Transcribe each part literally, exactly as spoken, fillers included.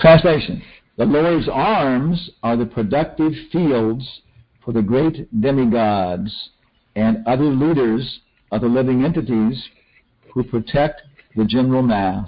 Translation. The Lord's arms are the productive fields for the great demigods and other leaders of the living entities who protect the general mass.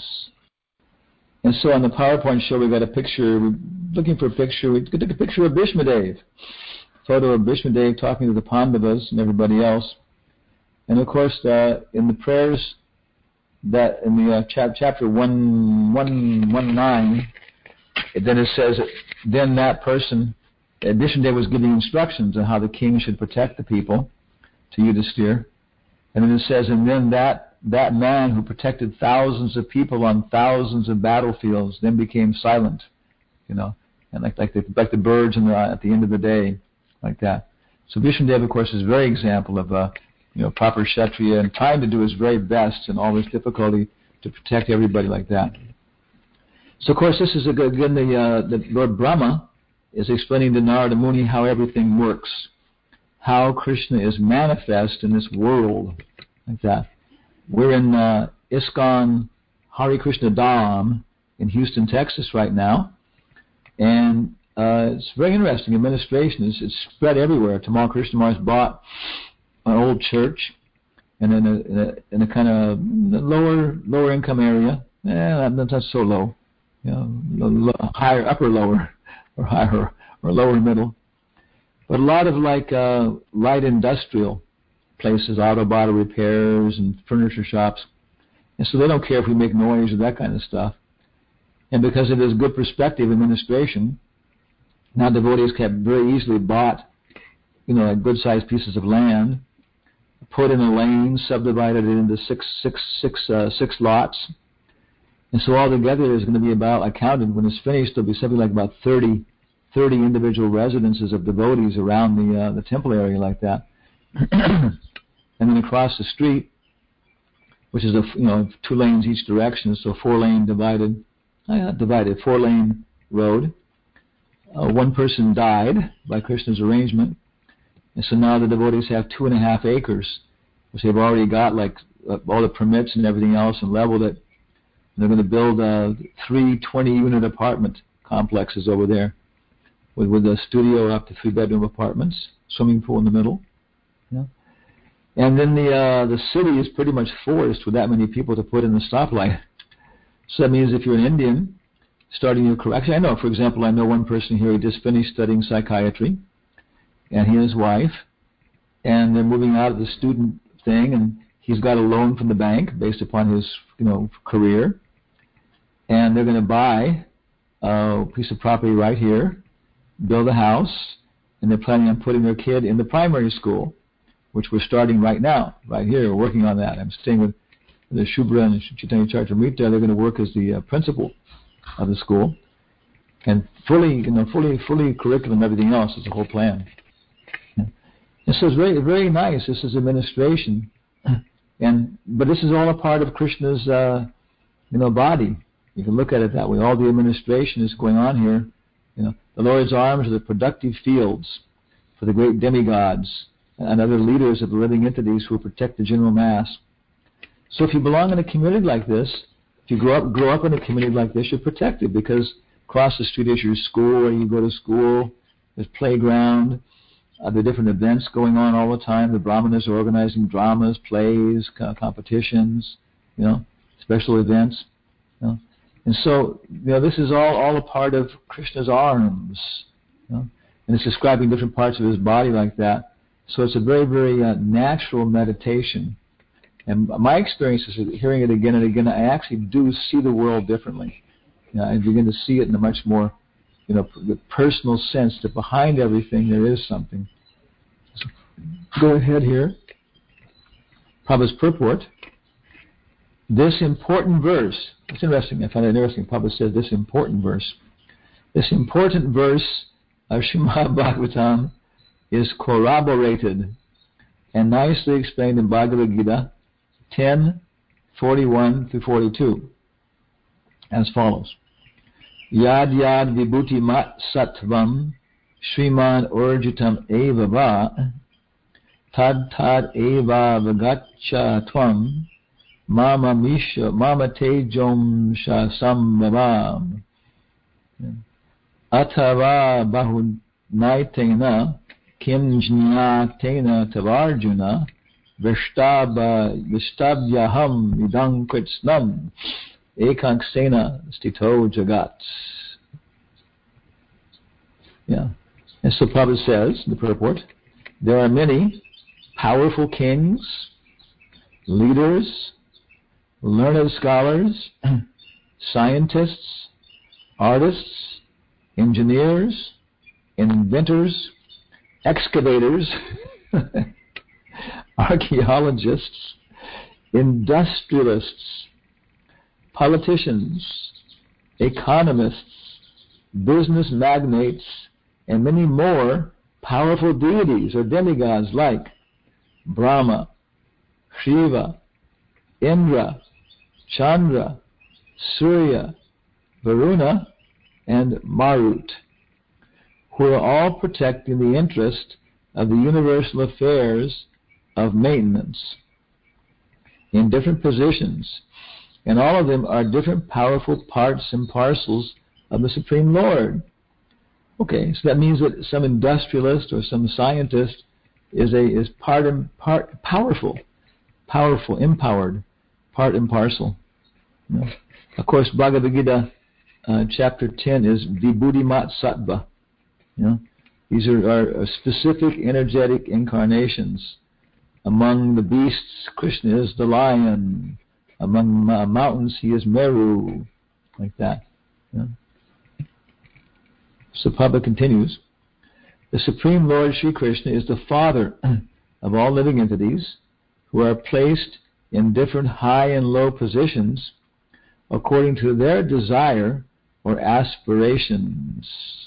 And so on the PowerPoint show, we got a picture, we're looking for a picture, we took a picture of Bhishmadev, photo of Bhishmadev talking to the Pandavas and everybody else. And of course, uh, in the prayers that, in the uh, chap, chapter one, one, one nine, it, then it says, that then that person, Bhishmadev was giving instructions on how the king should protect the people to Yudhisthira. And then it says, and then that that man who protected thousands of people on thousands of battlefields then became silent, you know, and like like the, like the birds in the, at the end of the day, like that. So Vishnudev, of course, is a very example of a you know proper Kshatriya and trying to do his very best in all this difficulty to protect everybody like that. So of course, this is a good, again the uh, the Lord Brahma is explaining to Narada Muni how everything works, how Krishna is manifest in this world, like that. We're in uh, ISKCON Hare Krishna Dham in Houston, Texas right now, and uh, it's very interesting. Administration is it's spread everywhere. Tamal Krishna Maharaj bought an old church, and in a, in a, in a kind of lower lower income area, eh, not, not so low, you know, low, higher upper lower or higher or lower middle, but a lot of like uh, light industrial places, auto body repairs and furniture shops. And so they don't care if we make noise or that kind of stuff. And because of this good perspective administration, now devotees can very easily bought, you know, like good-sized pieces of land, put in a lane, subdivided it into six, six, six, uh, six lots. And so altogether there's going to be about, I counted, when it's finished, there'll be something like about thirty, thirty individual residences of devotees around the uh, the temple area like that. And then across the street, which is a you know two lanes each direction, so four lane divided, uh, divided four lane road. Uh, one person died by Krishna's arrangement, and so now the devotees have two and a half acres, which they've already got like uh, all the permits and everything else and leveled it. And they're going to build uh, three twenty-unit apartment complexes over there, with with a studio up to three bedroom apartments, swimming pool in the middle. Yeah. And then the uh, the city is pretty much forced with that many people to put in the stoplight. So that means if you're an Indian starting your career, actually I know, for example, I know one person here who just finished studying psychiatry, and he and his wife, and they're moving out of the student thing, and he's got a loan from the bank based upon his you know career, and they're going to buy a piece of property right here, build a house, and they're planning on putting their kid in the primary school, which we're starting right now, right here. We're working on that. I'm staying with the Shubhra and Chaitanya Charitamrita. They're going to work as the uh, principal of the school, and fully, you know, fully, fully curriculum, everything else is the whole plan. Yeah. And so it's very, very nice. This is administration, and but this is all a part of Krishna's, uh, you know, body. You can look at it that way. All the administration is going on here. You know, the Lord's arms are the productive fields for the great demigods and other leaders of the living entities who protect the general mass. So if you belong in a community like this, if you grow up grow up in a community like this, you're protected, because across the street is your school where you go to school, there's playground, uh, there are different events going on all the time. The Brahmanas are organizing dramas, plays, co- competitions, you know, special events. You know. And so, you know, this is all, all a part of Krishna's arms, you know, and it's describing different parts of his body like that. So it's a very, very uh, natural meditation. And my experience is that hearing it again and again, I actually do see the world differently. You know, I begin to see it in a much more, you know, personal sense that behind everything there is something. So go ahead here. Prabhupada's purport. This important verse, it's interesting, I find it interesting, Prabhupada says this important verse. This important verse of Srimad Bhagavatam is corroborated and nicely explained in Bhagavad Gita ten, forty-one through forty-two as follows. Yad yad vibhuti mat sattvam Sriman urjitam eva va tad tad eva vagacha tvam mama misha mama tejom sha sambhavam. Atava bahunaitena kim jnatena tavarjuna vishtaba vishtabyaham idam kritsnam ekanksena stito jagat. Yeah. And so Prabhupada says in the purport, there are many powerful kings, leaders, learned scholars, scientists, artists, engineers, inventors, excavators, archaeologists, industrialists, politicians, economists, business magnates, and many more powerful deities or demigods like Brahma, Shiva, Indra, Chandra, Surya, Varuna, and Marut, who are all protecting the interest of the universal affairs of maintenance in different positions, and all of them are different powerful parts and parcels of the Supreme Lord. Okay, so that means that some industrialist or some scientist is a is part and part powerful, powerful, empowered, part and parcel. You know? Of course, Bhagavad Gita uh, chapter ten is Vibhudimat Sattva. You know? These are, are specific energetic incarnations. Among the beasts, Krishna is the lion. Among uh, mountains, he is Meru, like that. You know? So Prabhupada continues, the Supreme Lord Sri Krishna is the father of all living entities who are placed in different high and low positions according to their desire or aspirations.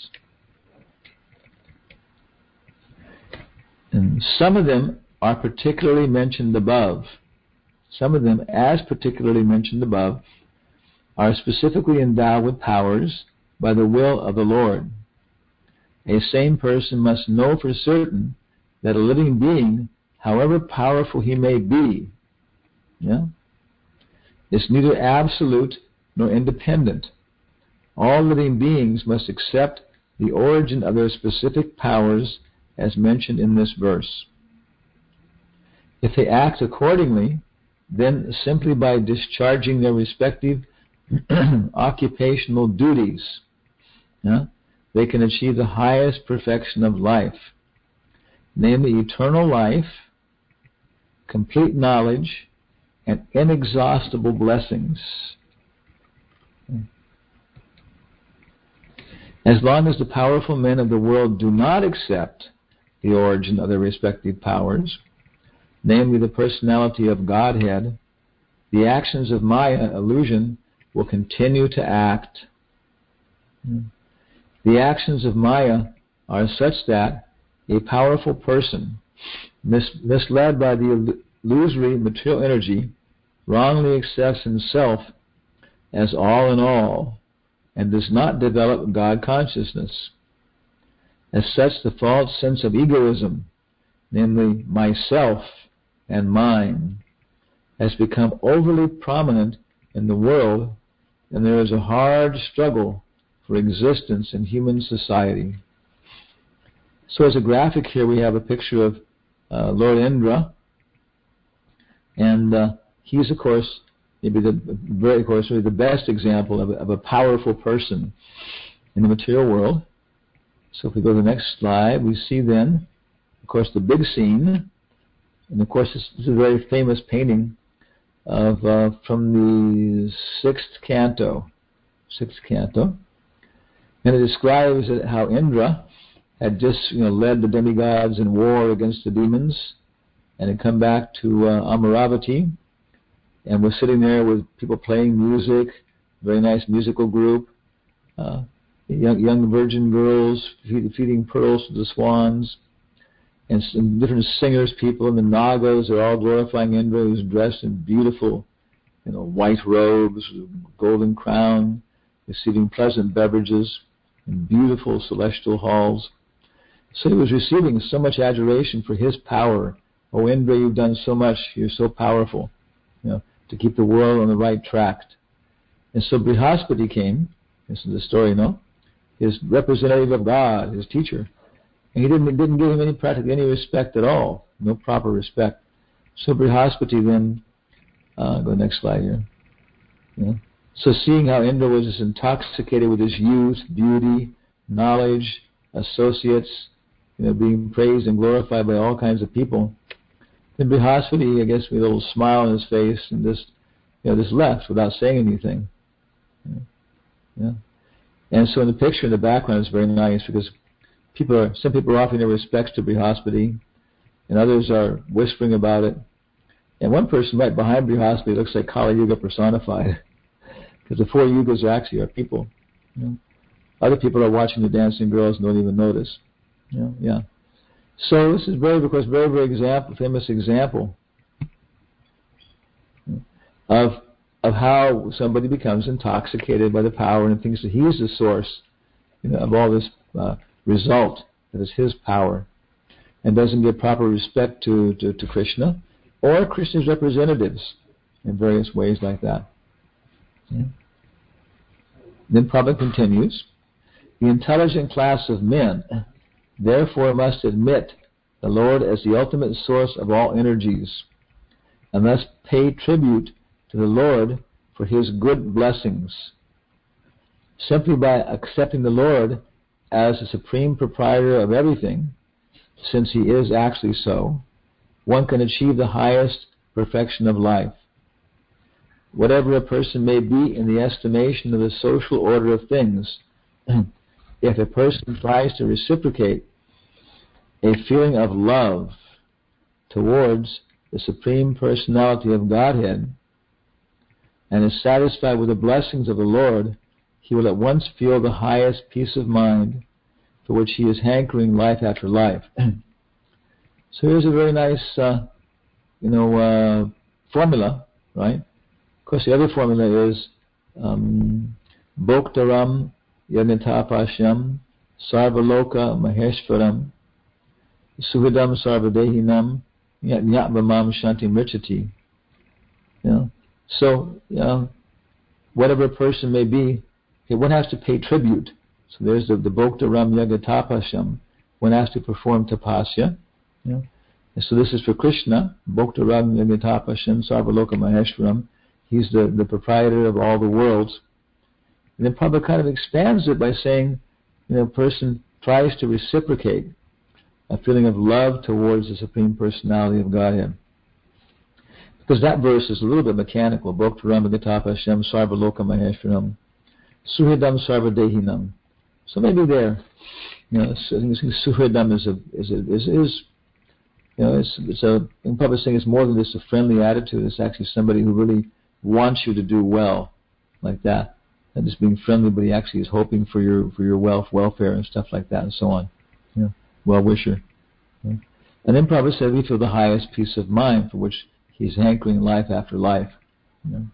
And some of them are particularly mentioned above. Some of them, as particularly mentioned above, are specifically endowed with powers by the will of the Lord. A sane person must know for certain that a living being, however powerful he may be, yeah, is neither absolute nor independent. All living beings must accept the origin of their specific powers as mentioned in this verse. If they act accordingly, then simply by discharging their respective occupational duties, yeah, they can achieve the highest perfection of life, namely eternal life, complete knowledge, and inexhaustible blessings. As long as the powerful men of the world do not accept the origin of their respective powers, namely the personality of Godhead, the actions of Maya, illusion, will continue to act. The actions of Maya are such that a powerful person, mis- misled by the illusory material energy, wrongly accepts himself as all in all and does not develop God consciousness. As such, the false sense of egoism, namely myself and mine, has become overly prominent in the world, and there is a hard struggle for existence in human society. So as a graphic here, we have a picture of uh, Lord Indra, and uh, he's, of course, maybe the very, of course, the best example of a, of a powerful person in the material world. So if we go to the next slide, we see then, of course, the big scene, and of course, this, this is a very famous painting of uh, from the sixth canto, sixth canto. And it describes how Indra had just, you know, led the demigods in war against the demons, and had come back to uh, Amaravati, and was sitting there with people playing music, very nice musical group, uh, young, young virgin girls feed, feeding pearls to the swans, and some different singers, people, and the Nagas are all glorifying Indra, who's dressed in beautiful, you know, white robes, golden crown, receiving pleasant beverages in beautiful celestial halls. So he was receiving so much adoration for his power. Oh, Indra, you've done so much. You're so powerful, you know, to keep the world on the right track. And so Brihaspati came. This is the story, no? his representative of God, his teacher. And he didn't, didn't give him any practically any respect at all, no proper respect. So Brihaspati then, uh, go next slide here. Yeah. So seeing how Indra was just intoxicated with his youth, beauty, knowledge, associates, you know, being praised and glorified by all kinds of people, then Brihaspati, I guess, with a little smile on his face, and just, you know, just left without saying anything. Yeah. Yeah. And so in the picture in the background is very nice because people are, some people are offering their respects to Brihaspati, and others are whispering about it. And one person right behind Brihaspati looks like Kali Yuga personified, because the four yugas actually are people. You know? Other people are watching the dancing girls and don't even notice. You know? Yeah. So this is very, of course, very, very example, famous example of of how somebody becomes intoxicated by the power and thinks that he is the source, you know, of all this uh, result that is his power, and doesn't give proper respect to, to, to Krishna or Krishna's representatives in various ways like that. Yeah. Then Prabhupada continues, the intelligent class of men therefore must admit the Lord as the ultimate source of all energies, and thus pay tribute to the Lord for his good blessings. Simply by accepting the Lord as the supreme proprietor of everything, since he is actually so, one can achieve the highest perfection of life. Whatever a person may be in the estimation of the social order of things, if a person tries to reciprocate a feeling of love towards the Supreme Personality of Godhead and is satisfied with the blessings of the Lord, he will at once feel the highest peace of mind for which he is hankering life after life. So here's a very nice, uh, you know, uh, formula, right? Of course, the other formula is um, Bhoktaram Yagnatapashyam Sarvaloka Maheshwaram Suhidam Sarvadehinam Nyatmamam Shanti Mrichati. You know? So, you know, whatever a person may be, okay, one has to pay tribute. So there's the, the Bhoktaram Yagnatapashyam. One has to perform tapasya. You know? And so this is for Krishna, Bhoktaram Yagnatapashyam Sarvaloka Maheshwaram. He's the, the proprietor of all the worlds. And then Prabhupada kind of expands it by saying, you know, a person tries to reciprocate a feeling of love towards the Supreme Personality of Godhead. Because that verse is a little bit mechanical. Bhoktaram Yagnatapashyam Sarvaloka Maheshwaram Suhridam Sarvadehinam. So maybe there, you know, Suhridam is a is a, is, is you know, it's it's a in Prabhupada saying it's more than just a friendly attitude. It's actually somebody who really wants you to do well, like that. Not just being friendly, but he actually is hoping for your for your wealth, welfare, and stuff like that, and so on. You know, well-wisher. You know? And then Prabhupada said we feel the highest peace of mind for which he's hankering life after life. You know?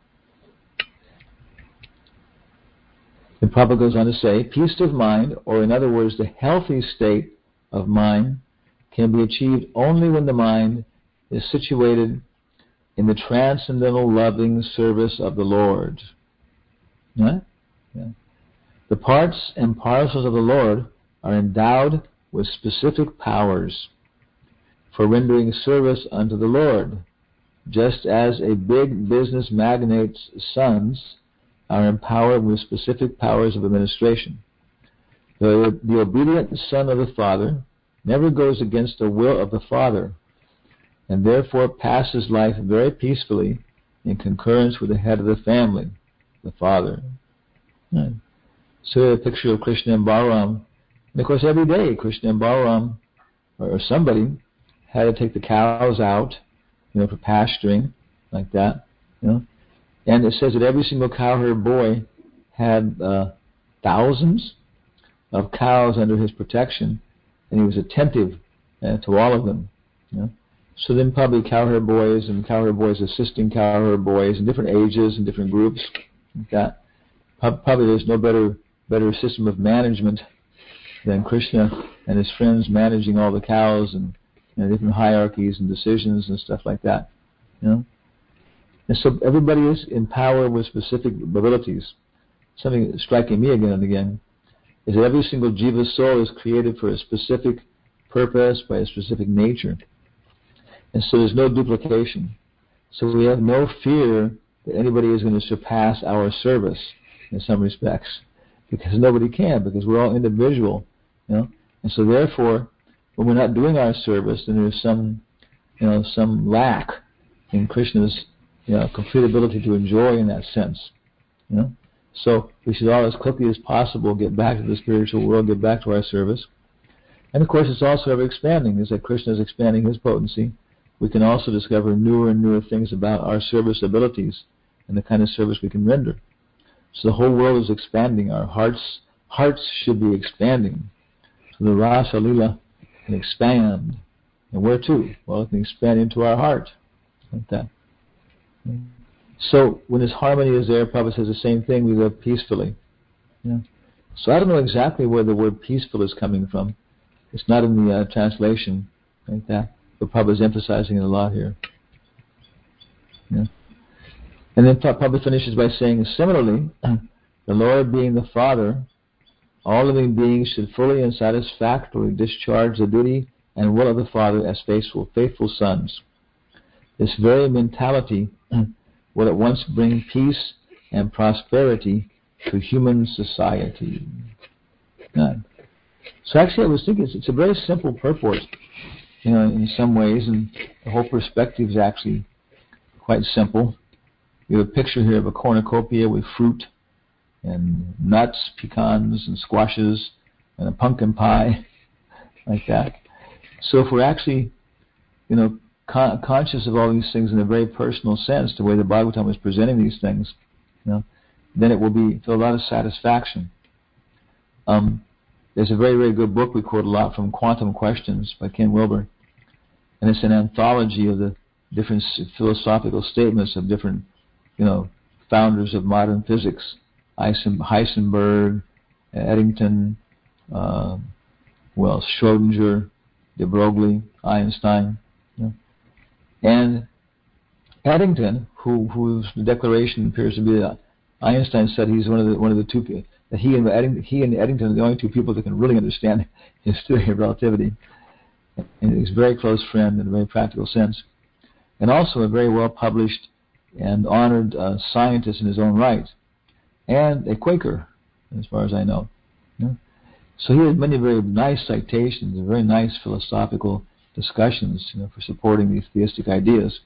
And Prabhupada goes on to say, peace of mind, or in other words, the healthy state of mind, can be achieved only when the mind is situated in the transcendental loving service of the Lord. Yeah? Yeah. The parts and parcels of the Lord are endowed with specific powers for rendering service unto the Lord, just as a big business magnate's sons are empowered with specific powers of administration. The, the obedient son of the Father never goes against the will of the Father, and therefore passes life very peacefully in concurrence with the head of the family, the Father. Right. So a picture of Krishna and Balaram. And of course every day Krishna and Balaram, or somebody, had to take the cows out, you know, for pasturing, like that, you know. And it says that every single cowherd boy had uh, thousands of cows under his protection, and he was attentive uh, to all of them. You know? So then probably cowherd boys and cowherd boys assisting cowherd boys in different ages and different groups, like that. Probably there's no better better system of management than Krishna and his friends managing all the cows and, you know, different hierarchies and decisions and stuff like that. You know? And so everybody is empowered with specific abilities. Something striking me again and again is that every single jiva soul is created for a specific purpose by a specific nature. And so there's no duplication. So we have no fear that anybody is going to surpass our service in some respects, because nobody can, because we're all individual, you know. And so therefore, when we're not doing our service, then there's some, you know, some lack in Krishna's, you know, complete ability to enjoy in that sense, you know. So we should all, as quickly as possible, get back to the spiritual world, get back to our service. And of course, it's also ever expanding. As that Krishna is expanding his potency, we can also discover newer and newer things about our service abilities and the kind of service we can render. So the whole world is expanding. Our hearts hearts should be expanding. So the Rasa Lila can expand. And where to? Well, it can expand into our heart. Like that. So when this harmony is there, Prabhupada says the same thing, we live peacefully. Yeah. So I don't know exactly where the word peaceful is coming from. It's not in the uh, translation like that. But Prabhupada is emphasizing it a lot here. Yeah. And then Prabhupada finishes by saying, similarly, the Lord being the Father, all living beings should fully and satisfactorily discharge the duty and will of the Father as faithful, faithful sons. This very mentality will at once bring peace and prosperity to human society. Good. So actually I was thinking it's, it's a very simple purport, you know, in some ways, and the whole perspective is actually quite simple. We have a picture here of a cornucopia with fruit and nuts, pecans and squashes and a pumpkin pie, like that. So if we're actually, you know, con- conscious of all these things in a very personal sense, the way the Bhagavatam is presenting these things, you know, then it will be to a lot of satisfaction. Um, there's a very, very good book we quote a lot from, Quantum Questions by Ken Wilber, and it's an anthology of the different philosophical statements of different, you know, founders of modern physics, Heisenberg, Eddington, uh, well, Schrodinger, de Broglie, Einstein, you know. And Eddington, who whose declaration appears to be that Einstein said he's one of the one of the two that he and Eddington, he and Eddington are the only two people that can really understand his theory of relativity, and he's a very close friend in a very practical sense, and also a very well published and honored uh, scientist in his own right, and a Quaker, as far as I know. You know? So he has many very nice citations and very nice philosophical discussions, you know, for supporting these theistic ideas.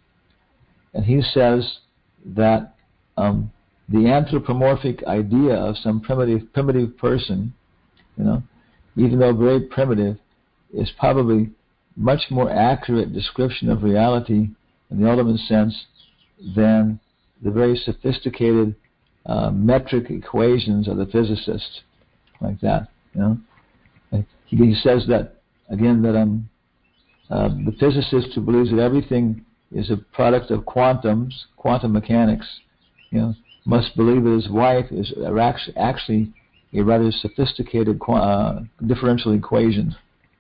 And he says that um, the anthropomorphic idea of some primitive primitive person, you know, even though very primitive, is probably much more accurate description of reality in the ultimate sense than the very sophisticated uh, metric equations of the physicists, like that. You know, and he, he says that again that um, uh, the physicist who believes that everything is a product of quantums, quantum mechanics, you know, must believe that his wife is actually a rather sophisticated uh, differential equation,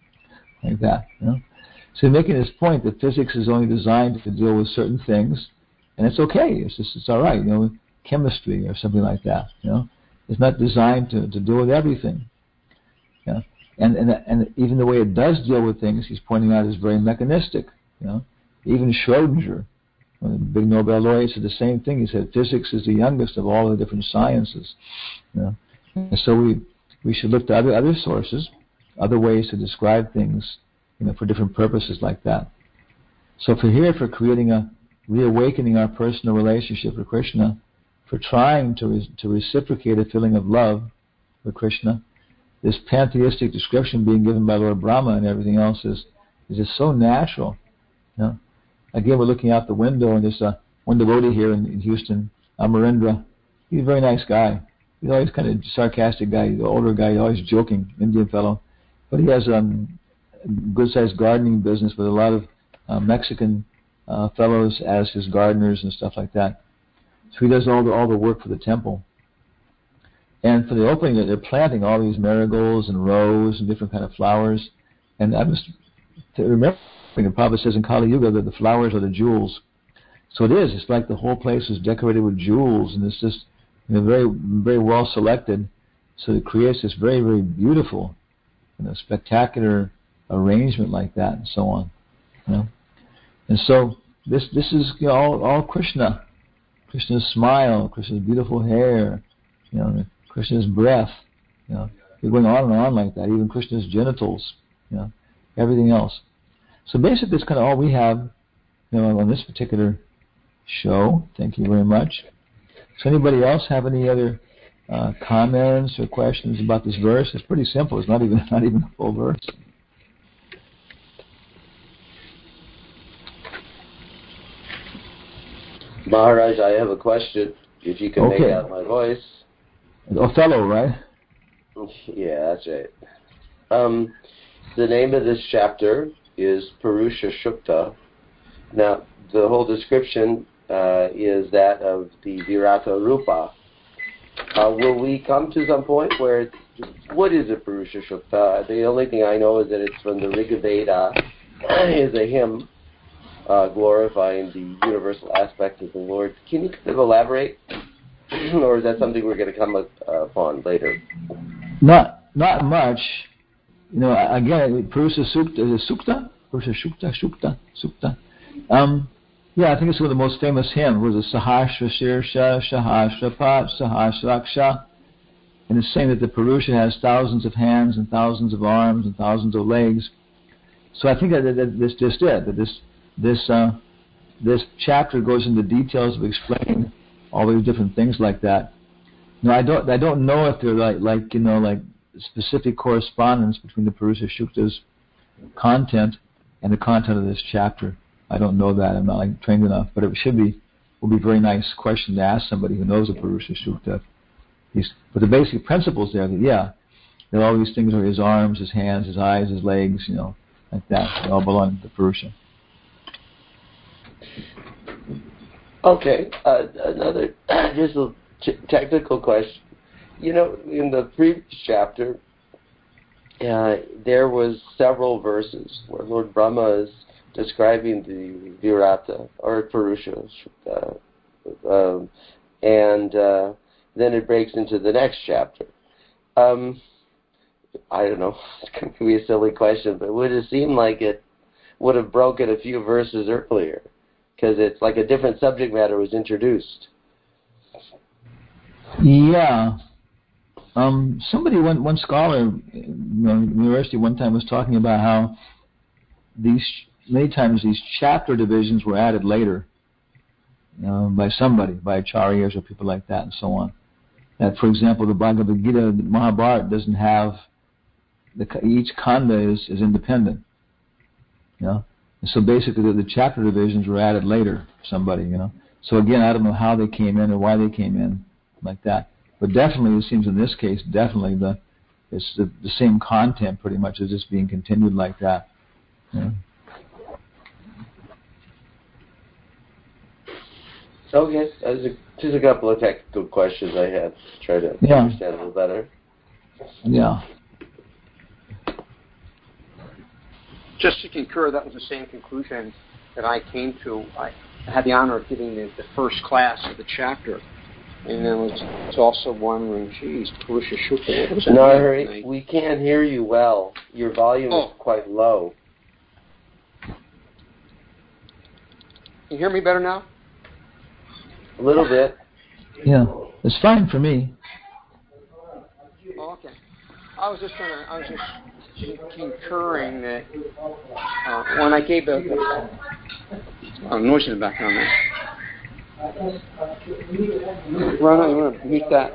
like that. You know? So making this point that physics is only designed to deal with certain things, and it's okay. It's just it's all right. You know, chemistry or something like that. You know, it's not designed to, to deal with everything. You know? And and and even the way it does deal with things, he's pointing out, is very mechanistic. You know, even Schrodinger, one of the big Nobel laureates, said the same thing. He said physics is the youngest of all the different sciences. You know, and so we we should look to other other sources, other ways to describe things, you know, for different purposes like that. So for here, for creating a reawakening our personal relationship with Krishna, for trying to re- to reciprocate a feeling of love for Krishna, this pantheistic description being given by Lord Brahma and everything else is is just so natural. You know? Again, we're looking out the window, and there's uh, one devotee here in, in Houston, Amarendra. He's a very nice guy. He's always kind of sarcastic guy. He's an older guy. He's always joking, Indian fellow. But he has um, a good-sized gardening business with a lot of uh, Mexican uh, fellows as his gardeners and stuff like that. So he does all the all the work for the temple. And for the opening, they're planting all these marigolds and rose and different kind of flowers. And I was remembering, the Prabhupada says in Kali Yuga that the flowers are the jewels. So it is. It's like the whole place is decorated with jewels, and it's just, you know, very very well selected. So it creates this very, very beautiful, you know, spectacular arrangement like that, and so on. You know, and so this this is, you know, all, all Krishna, Krishna's smile, Krishna's beautiful hair, you know, Krishna's breath. You know, you're going on and on like that. Even Krishna's genitals, you know, everything else. So basically, that's kind of all we have, you know, on this particular show. Thank you very much. Does anybody else have any other uh, comments or questions about this verse? It's pretty simple. It's not even not even a full verse. Maharaj, I have a question. If you can Okay. make out my voice. Othello, right? Yeah, that's right. Um, the name of this chapter is Purusha Shukta. Now, the whole description uh, is that of the Virata Rupa. Uh, will we come to some point where, what is a Purusha Shukta? The only thing I know is that it's from the Rigveda, is a hymn uh, glorifying the universal aspect of the Lord. Can you kind of elaborate? Or is that something we're going to come uh, upon later? Not not much. You know, again, Purusha Sukta, is it Sukta? Purusha Shukta, Shukta, Sukta. Um, yeah, I think it's one of the most famous hymns. Was it Sahasra Shirsha, Sahasra Pat, Sahasraksha? And it's saying that the Purusha has thousands of hands and thousands of arms and thousands of legs. So I think that, that, that this just it. That this this uh, this chapter goes into details of explaining all these different things like that. Now I don't I don't know if they're like like you know like specific correspondence between the Purusha Shukta's content and the content of this chapter. I don't know that. I'm not like trained enough, but it should be will be a very nice question to ask somebody who knows the Purusha Shukta. He's, but the basic principles there, that yeah, that all these things are his arms, his hands, his eyes, his legs, you know, like that. They all belong to the Purusha. Okay, uh, another just a t- technical question. You know, in the previous chapter, uh, there was several verses where Lord Brahma is describing the Virata or Purusha, uh, um, and uh, then it breaks into the next chapter. Um, I don't know, it's going to be a silly question, but would it seem like it would have broken a few verses earlier? Because it's like a different subject matter was introduced. Yeah. Um, somebody, one, one scholar, you know, in university one time was talking about how these, many times these chapter divisions were added later, you know, by somebody, by acharyas or people like that and so on. That, for example, the Bhagavad Gita, the Mahabharata doesn't have, the, each kanda is, is independent, you know. And so basically the, the chapter divisions were added later, somebody, you know. So again, I don't know how they came in or why they came in like that. But definitely, it seems in this case, definitely the it's the, the same content pretty much is just being continued like that. Yeah. Okay, there's a, just a couple of technical questions I had to try to Yeah. understand a little better. Yeah. Just to concur, that was the same conclusion that I came to. I had the honor of giving the, the first class of the chapter. And then was, was also wondering, geez, Purusha Shukta, what was that? No, hurry, we can't hear you well. Your volume oh. is quite low. Can you hear me better now? A little bit. Yeah, it's fine for me. Oh, okay. I was just trying to, I was just concurring that uh, when I gave the, the oh, noise in the background there. Rana, you want to mute that?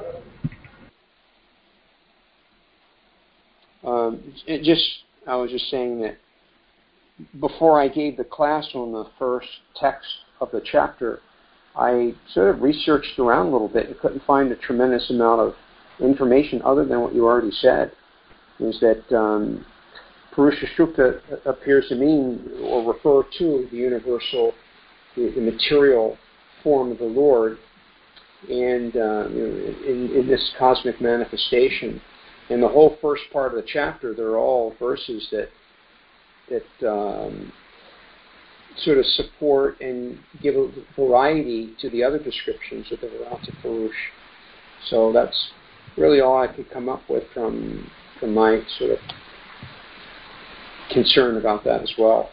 Um, it just, I was just saying that before I gave the class on the first text of the chapter, I sort of researched around a little bit and couldn't find a tremendous amount of information other than what you already said. Is that um, Purusha Shukta appears to mean or refer to the universal, the, the material form of the Lord, and uh, in, in this cosmic manifestation. In the whole first part of the chapter, they're all verses that that um, sort of support and give a variety to the other descriptions of the Virata Purush. So that's really all I could come up with from from my sort of concern about that as well.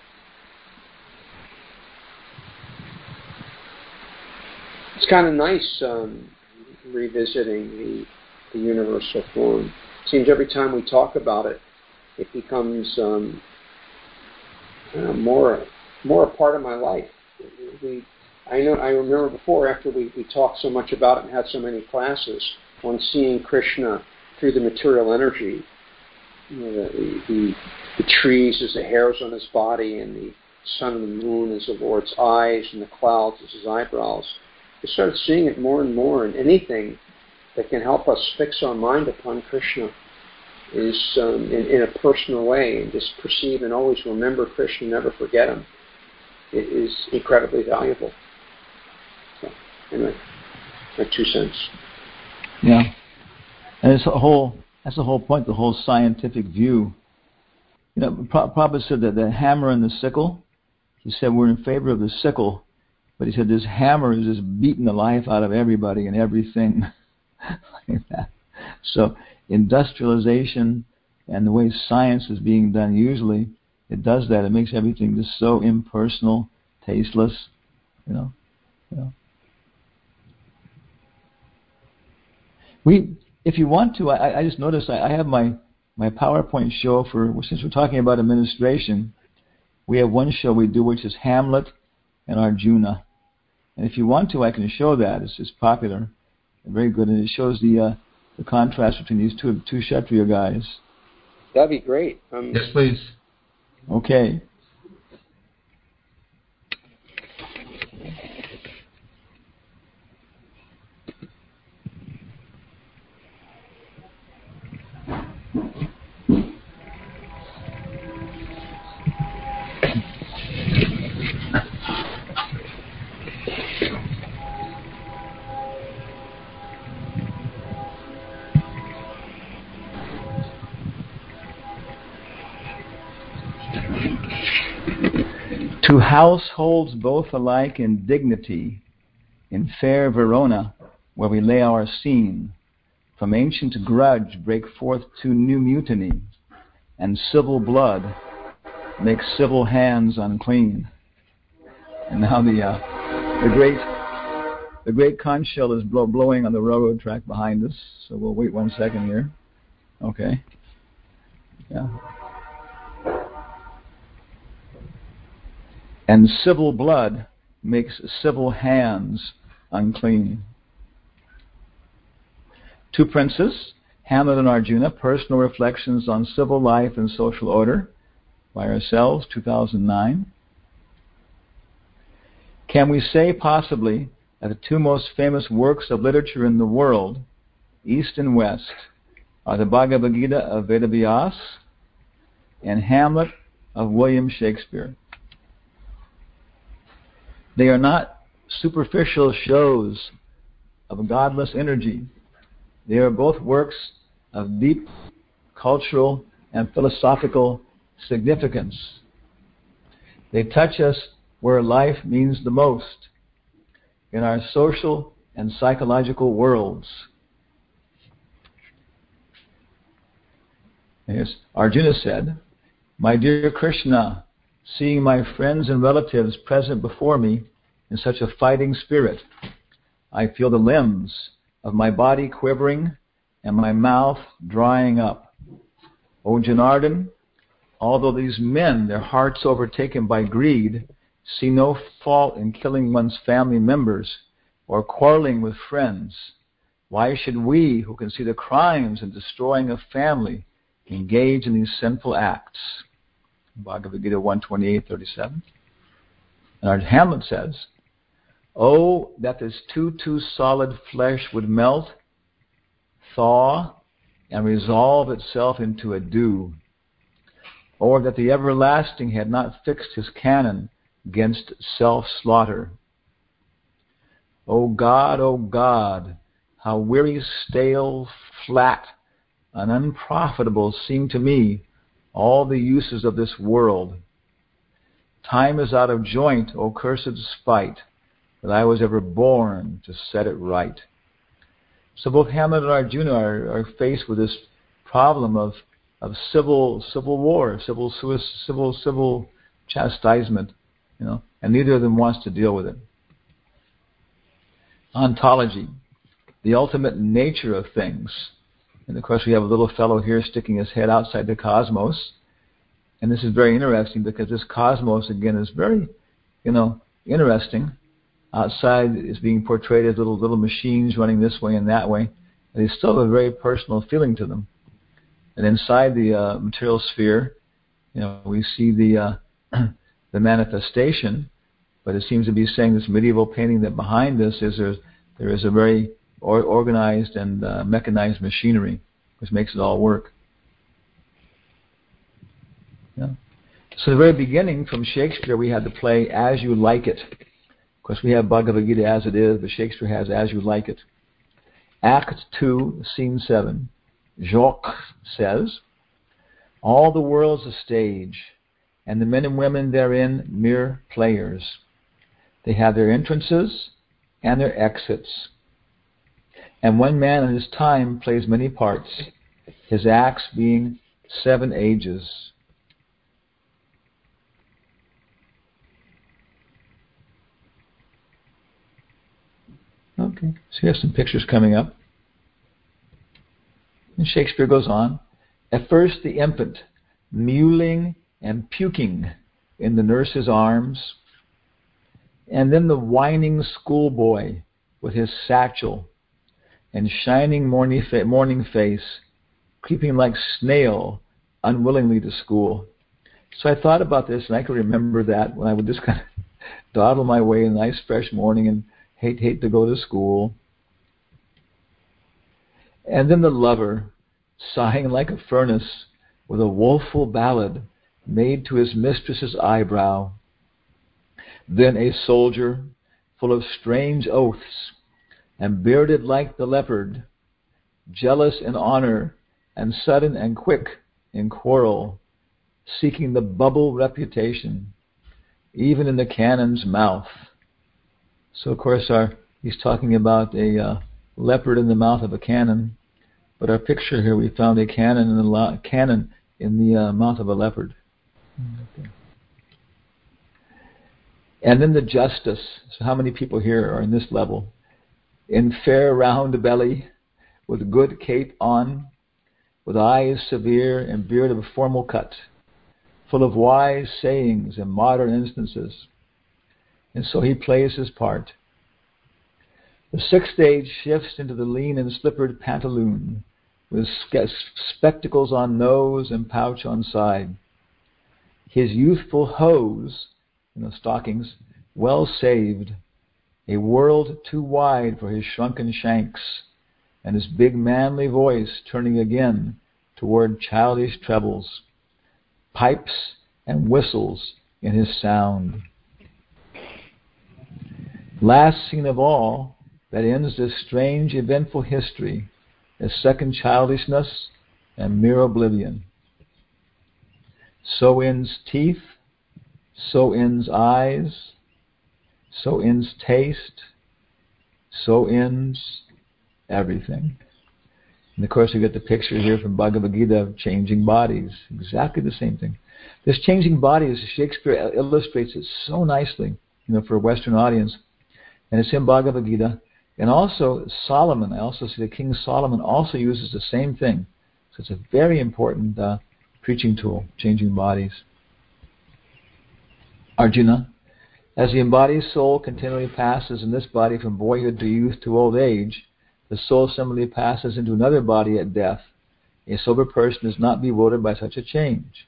It's kind of nice um, revisiting the, the universal form. It seems every time we talk about it, it becomes um, uh, more more a part of my life. We, I know. I remember before, after we, we talked so much about it and had so many classes on seeing Krishna through the material energy. You know, the, the the trees as the hairs on his body, and the sun and the moon as the Lord's eyes, and the clouds as his eyebrows. We started seeing it more and more, and anything that can help us fix our mind upon Krishna is um, in, in a personal way, and just perceive and always remember Krishna, never forget him. It is incredibly valuable. So, anyway, my two cents. Yeah, and it's a whole. That's the whole point. The whole scientific view. You know, Prabhupada said that the hammer and the sickle. He said we're in favor of the sickle, but he said this hammer is just beating the life out of everybody and everything, like that. So industrialization and the way science is being done, usually it does that. It makes everything just so impersonal, tasteless. You know, you know. We. If you want to, I, I just noticed I, I have my, my PowerPoint show for, since we're talking about administration, we have one show we do which is Hamlet and Arjuna. And if you want to, I can show that. It's just popular and very good. And it shows the uh, the contrast between these two two Kshatriya guys. That'd be great. Um, yes, please. Okay. To households both alike in dignity, in fair Verona, where we lay our scene, from ancient grudge break forth to new mutiny, and civil blood makes civil hands unclean. And now the uh, the great the great conch shell is blow, blowing on the railroad track behind us. So we'll wait one second here. Okay. Yeah. And civil blood makes civil hands unclean. Two princes, Hamlet and Arjuna, personal reflections on civil life and social order, by ourselves, two thousand nine. Can we say possibly that the two most famous works of literature in the world, East and West, are the Bhagavad Gita of Vedavyas and Hamlet of William Shakespeare? They are not superficial shows of godless energy. They are both works of deep cultural and philosophical significance. They touch us where life means the most, in our social and psychological worlds. Yes, Arjuna said, "My dear Krishna, seeing my friends and relatives present before me in such a fighting spirit, I feel the limbs of my body quivering and my mouth drying up. O Janardhan, although these men, their hearts overtaken by greed, see no fault in killing one's family members or quarreling with friends, why should we, who can see the crimes in destroying a family, engage in these sinful acts?" Bhagavad Gita one twenty-eight thirty-seven. And our Hamlet says, "Oh, that this too, too solid flesh would melt, thaw, and resolve itself into a dew. Or that the everlasting had not fixed his canon against self-slaughter. O God, O God, how weary, stale, flat, and unprofitable seem to me all the uses of this world. Time is out of joint, O cursed spite, that I was ever born to set it right. So both Hamlet and Arjuna are, are faced with this problem of of civil civil war, civil civil civil chastisement, you know, and neither of them wants to deal with it. Ontology, the ultimate nature of things. And of course we have a little fellow here sticking his head outside the cosmos. And this is very interesting because this cosmos, again, is very, you know, interesting. Outside is being portrayed as little little machines running this way and that way. And they still have a very personal feeling to them. And inside the uh, material sphere, you know, we see the uh, the manifestation, but it seems to be saying this medieval painting that behind this is there, there is a very or, organized and uh, mechanized machinery, which makes it all work. Yeah. So the very beginning, from Shakespeare, we had the play As You Like It. Of course, we have Bhagavad Gita as it is, but Shakespeare has As You Like It. Act two, Scene seven. Jock says, all the world's a stage, and the men and women therein mere players. They have their entrances and their exits. And one man in his time plays many parts, his acts being seven ages. Okay, so you have some pictures coming up. And Shakespeare goes on. At first the infant, mewling and puking in the nurse's arms, and then the whining schoolboy with his satchel and shining morning face, creeping like snail unwillingly to school. So I thought about this, and I could remember that when I would just kind of dawdle my way in a nice fresh morning and hate hate to go to school. And then the lover, sighing like a furnace, with a woeful ballad made to his mistress's eyebrow. Then a soldier, full of strange oaths, and bearded like the leopard, jealous in honor, and sudden and quick in quarrel, seeking the bubble reputation, even in the cannon's mouth. So, of course, our he's talking about a uh, leopard in the mouth of a cannon, but our picture here, we found a cannon in the, lo- cannon in the uh, mouth of a leopard. Okay. And then the justice. So how many people here are in this level? In fair round belly, with good cape on, with eyes severe and beard of a formal cut, full of wise sayings and modern instances. And so he plays his part. The sixth stage shifts into the lean and slippered pantaloon, with spectacles on nose and pouch on side. His youthful hose, you know, stockings, well saved, a world too wide for his shrunken shanks, and his big manly voice turning again toward childish trebles, pipes and whistles in his sound. Last scene of all, that ends this strange, eventful history, is second childishness and mere oblivion. So ends teeth, so ends eyes, so ends taste, so ends everything. And of course we get the picture here from Bhagavad Gita of changing bodies. Exactly the same thing. This changing bodies, Shakespeare illustrates it so nicely, you know, for a Western audience. And it's in Bhagavad Gita. And also Solomon, I also see that King Solomon also uses the same thing. So it's a very important uh, preaching tool, changing bodies. Arjuna, as the embodied soul continually passes in this body from boyhood to youth to old age, the soul similarly passes into another body at death. A sober person is not bewildered by such a change.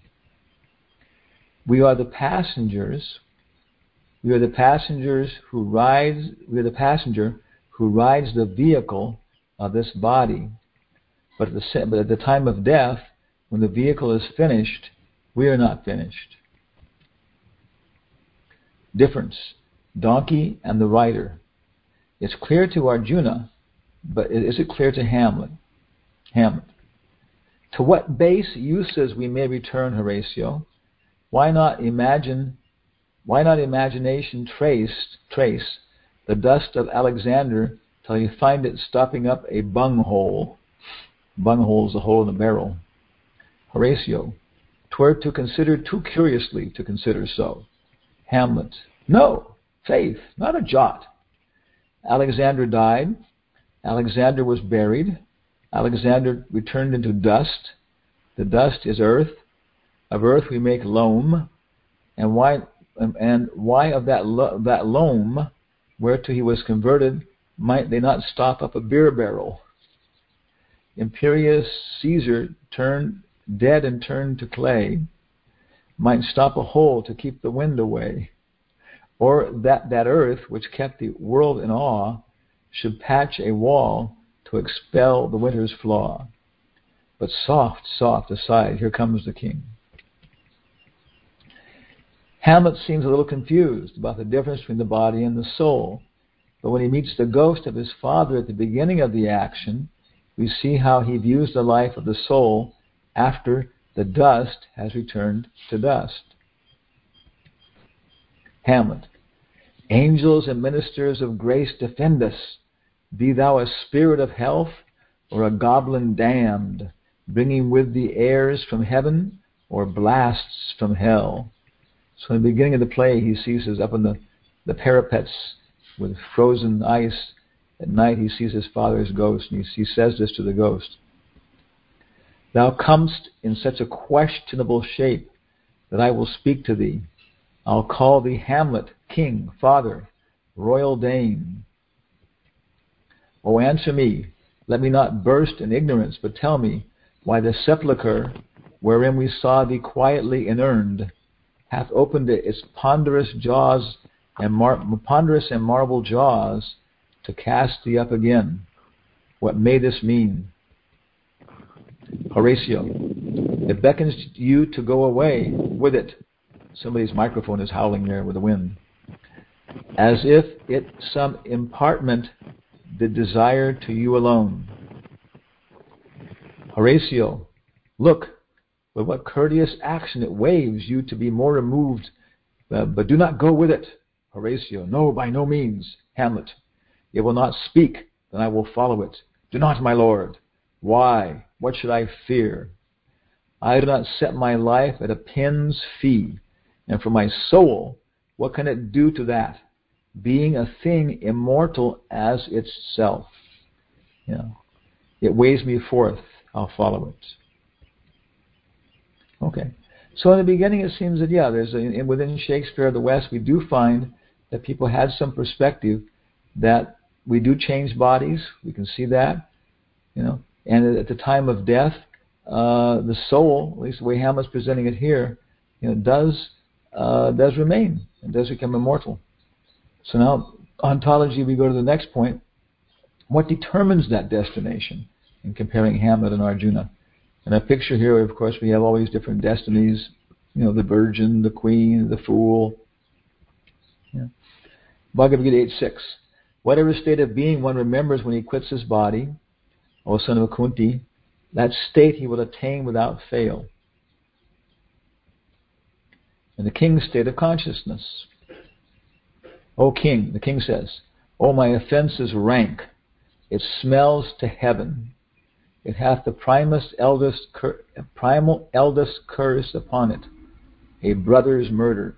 We are the passengers. We are the passengers who rides. We are the passenger who rides the vehicle of this body. But at the, but at the time of death, when the vehicle is finished, we are not finished. Difference: donkey and the rider. It's clear to Arjuna, but is it clear to Hamlet? Hamlet. To what base uses we may return, Horatio? Why not imagine? Why not imagination trace trace the dust of Alexander to till you find it stopping up a bunghole. Bunghole is a hole in the barrel. Horatio, 'twere to consider too curiously to consider so. Hamlet, no, faith, not a jot. Alexander died. Alexander was buried. Alexander returned into dust. The dust is earth. Of earth we make loam. And why? And why of that lo- that loam, whereto he was converted, might they not stop up a beer barrel? Imperious Caesar, turned dead and turned to clay, might stop a hole to keep the wind away. Or that that earth which kept the world in awe should patch a wall to expel the winter's flaw. But soft, soft, aside, here comes the king. Hamlet seems a little confused about the difference between the body and the soul. But when he meets the ghost of his father at the beginning of the action, we see how he views the life of the soul after the dust has returned to dust. Hamlet, angels and ministers of grace defend us. Be thou a spirit of health or a goblin damned, bringing with thee airs from heaven or blasts from hell. So in the beginning of the play, he sees us up in the, the parapets with frozen ice. At night, he sees his father's ghost, and he, he says this to the ghost. Thou comest in such a questionable shape that I will speak to thee. I'll call thee Hamlet, king, father, royal dame. O answer me, let me not burst in ignorance, but tell me why the sepulchre wherein we saw thee quietly inurned hath opened its ponderous jaws and mar- ponderous and marble jaws to cast thee up again. What may this mean? Horatio, it beckons you to go away with it. Somebody's microphone is howling there with the wind. As if it some impartment did desire to you alone. Horatio, look, with what courteous action it waves you to be more removed, uh, but do not go with it. Horatio, no, by no means. Hamlet, it will not speak, then I will follow it. Do not, my lord. Why? What should I fear? I do not set my life at a pin's fee, and for my soul, what can it do to that? Being a thing immortal as itself. You know, it weighs me forth, I'll follow it. Okay. So in the beginning it seems that, yeah, there's a, within Shakespeare of the West, we do find that people had some perspective that we do change bodies. We can see that, you know. And at the time of death, uh, the soul, at least the way Hamlet's presenting it here, you know, does uh, does remain and does become immortal. So now, ontology, we go to the next point. What determines that destination in comparing Hamlet and Arjuna? And a picture here, of course, we have all these different destinies, you know, the virgin, the queen, the fool. Yeah. Bhagavad Gita eight six. Whatever state of being one remembers when he quits his body, O son of Kunti, that state he will attain without fail. And the king's state of consciousness. O king, the king says, O my offense is rank, it smells to heaven. It hath the primest eldest cur- primal eldest curse upon it, a brother's murder.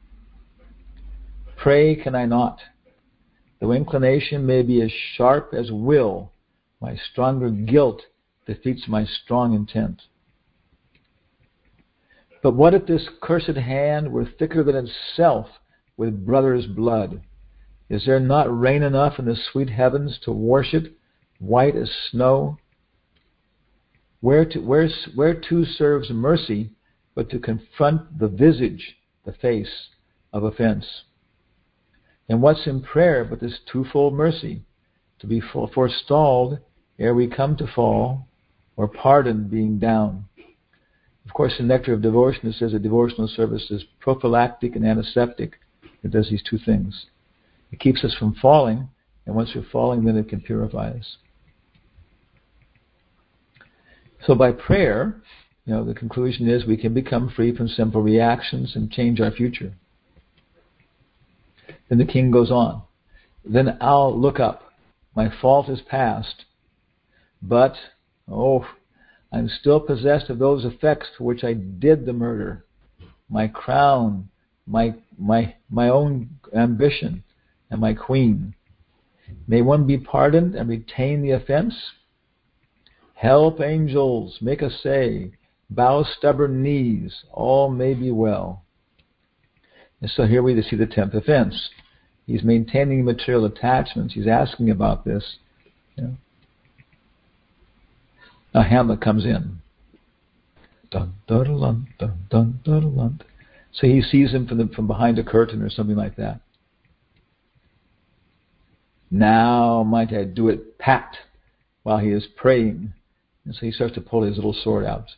Pray can I not, though inclination may be as sharp as will, my stronger guilt defeats my strong intent. But what if this cursed hand were thicker than itself with brother's blood? Is there not rain enough in the sweet heavens to wash it white as snow? Where to, where, where to serves mercy but to confront the visage, the face of offense? And what's in prayer but this twofold mercy, to be forestalled ere we come to fall, or pardoned being down? Of course, in Nectar of Devotion, it says that devotional service is prophylactic and antiseptic. It does these two things. It keeps us from falling, and once we're falling, then it can purify us. So by prayer, you know, the conclusion is we can become free from simple reactions and change our future. Then the king goes on. Then I'll look up. My fault is past. But, oh, I'm still possessed of those effects for which I did the murder. My crown, my my my own ambition, and my queen. May one be pardoned and retain the offense? Help, angels, make a say. Bow stubborn knees, all may be well. And so here we see the tenth offense. He's maintaining material attachments. He's asking about this. You know. Now Hamlet comes in. Dun, dun, dun, dun, dun, dun, dun. So he sees him from, the, from behind a curtain or something like that. Now might I do it pat while he is praying. And so he starts to pull his little sword out.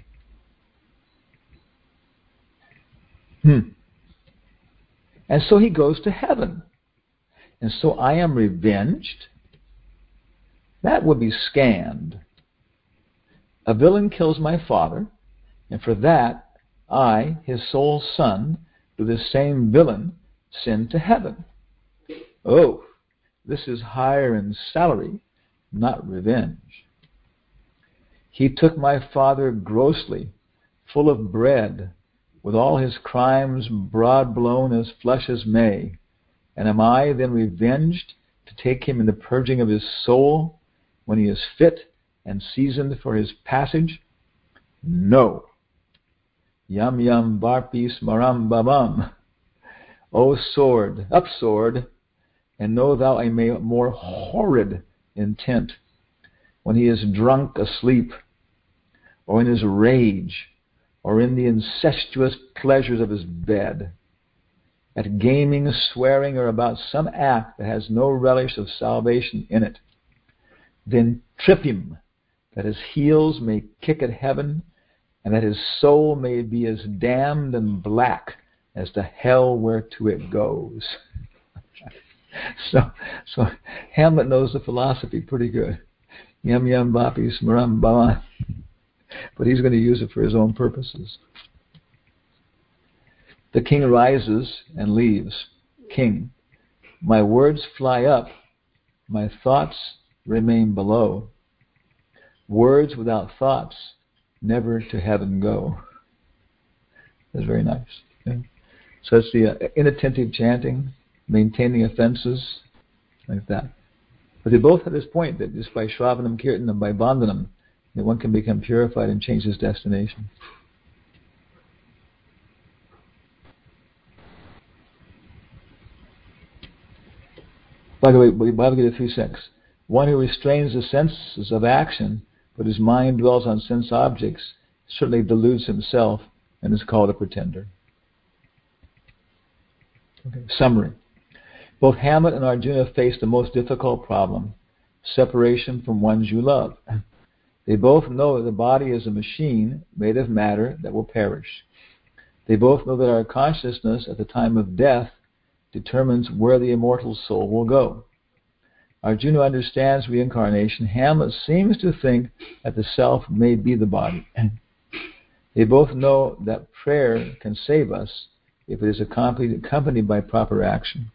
Hmm. And so he goes to heaven. And so I am revenged? That would be scanned. A villain kills my father, and for that I, his sole son, through this same villain, send to heaven. Oh, this is higher in salary, not revenge. He took my father grossly, full of bread, with all his crimes broad blown as flush as May. And am I then revenged to take him in the purging of his soul when he is fit and seasoned for his passage? No. Yum yum barpis maram babam. O sword, up sword, and know thou a more horrid intent when he is drunk asleep, or in his rage, or in the incestuous pleasures of his bed, at gaming, swearing, or about some act that has no relish of salvation in it. Then trip him, that his heels may kick at heaven, and that his soul may be as damned and black as the hell whereto it goes. so, so Hamlet knows the philosophy pretty good. Yum yum bapi smaram bama. But he's going to use it for his own purposes. The king rises and leaves. King, my words fly up, my thoughts remain below. Words without thoughts never to heaven go. That's very nice. Okay? So it's the uh, inattentive chanting, maintaining offenses, like that. But they both have this point that just by Shravanam Kirtanam, by Bandhanam, that one can become purified and change his destination. By the way, Bhagavad Gita three six. One who restrains the senses of action, but his mind dwells on sense objects, certainly deludes himself and is called a pretender. Okay. Summary. Both Hamlet and Arjuna face the most difficult problem, separation from ones you love. They both know that the body is a machine made of matter that will perish. They both know that our consciousness at the time of death determines where the immortal soul will go. Arjuna understands reincarnation. Hamlet seems to think that the self may be the body. They both know that prayer can save us if it is accompanied, accompanied by proper action.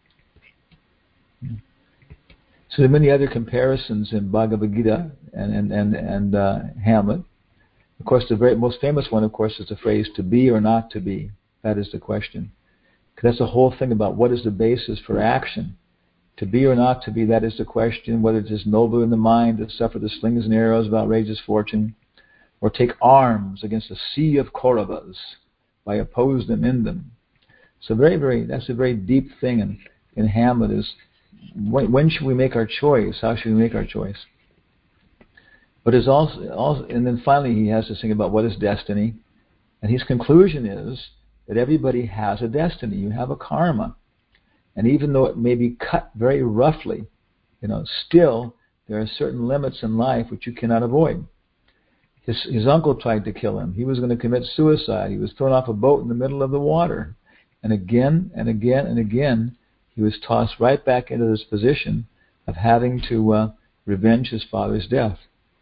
So there are many other comparisons in Bhagavad Gita and and and, and uh, Hamlet. Of course, the very most famous one, of course, is the phrase "to be or not to be." That is the question. Because that's the whole thing about what is the basis for action. To be or not to be, that is the question. Whether it is noble in the mind to suffer the slings and arrows of outrageous fortune, or take arms against a sea of Kauravas by oppose them in them. So very, very, that's a very deep thing in, in Hamlet is, When, when should we make our choice? How should we make our choice? But it's also, also, and then finally he has this thing about what is destiny, and his conclusion is that everybody has a destiny. You have a karma, and even though it may be cut very roughly, you know, still there are certain limits in life which you cannot avoid. His, his uncle tried to kill him. He was going to commit suicide. He was thrown off a boat in the middle of the water, and again and again and again. He was tossed right back into this position of having to uh, revenge his father's death.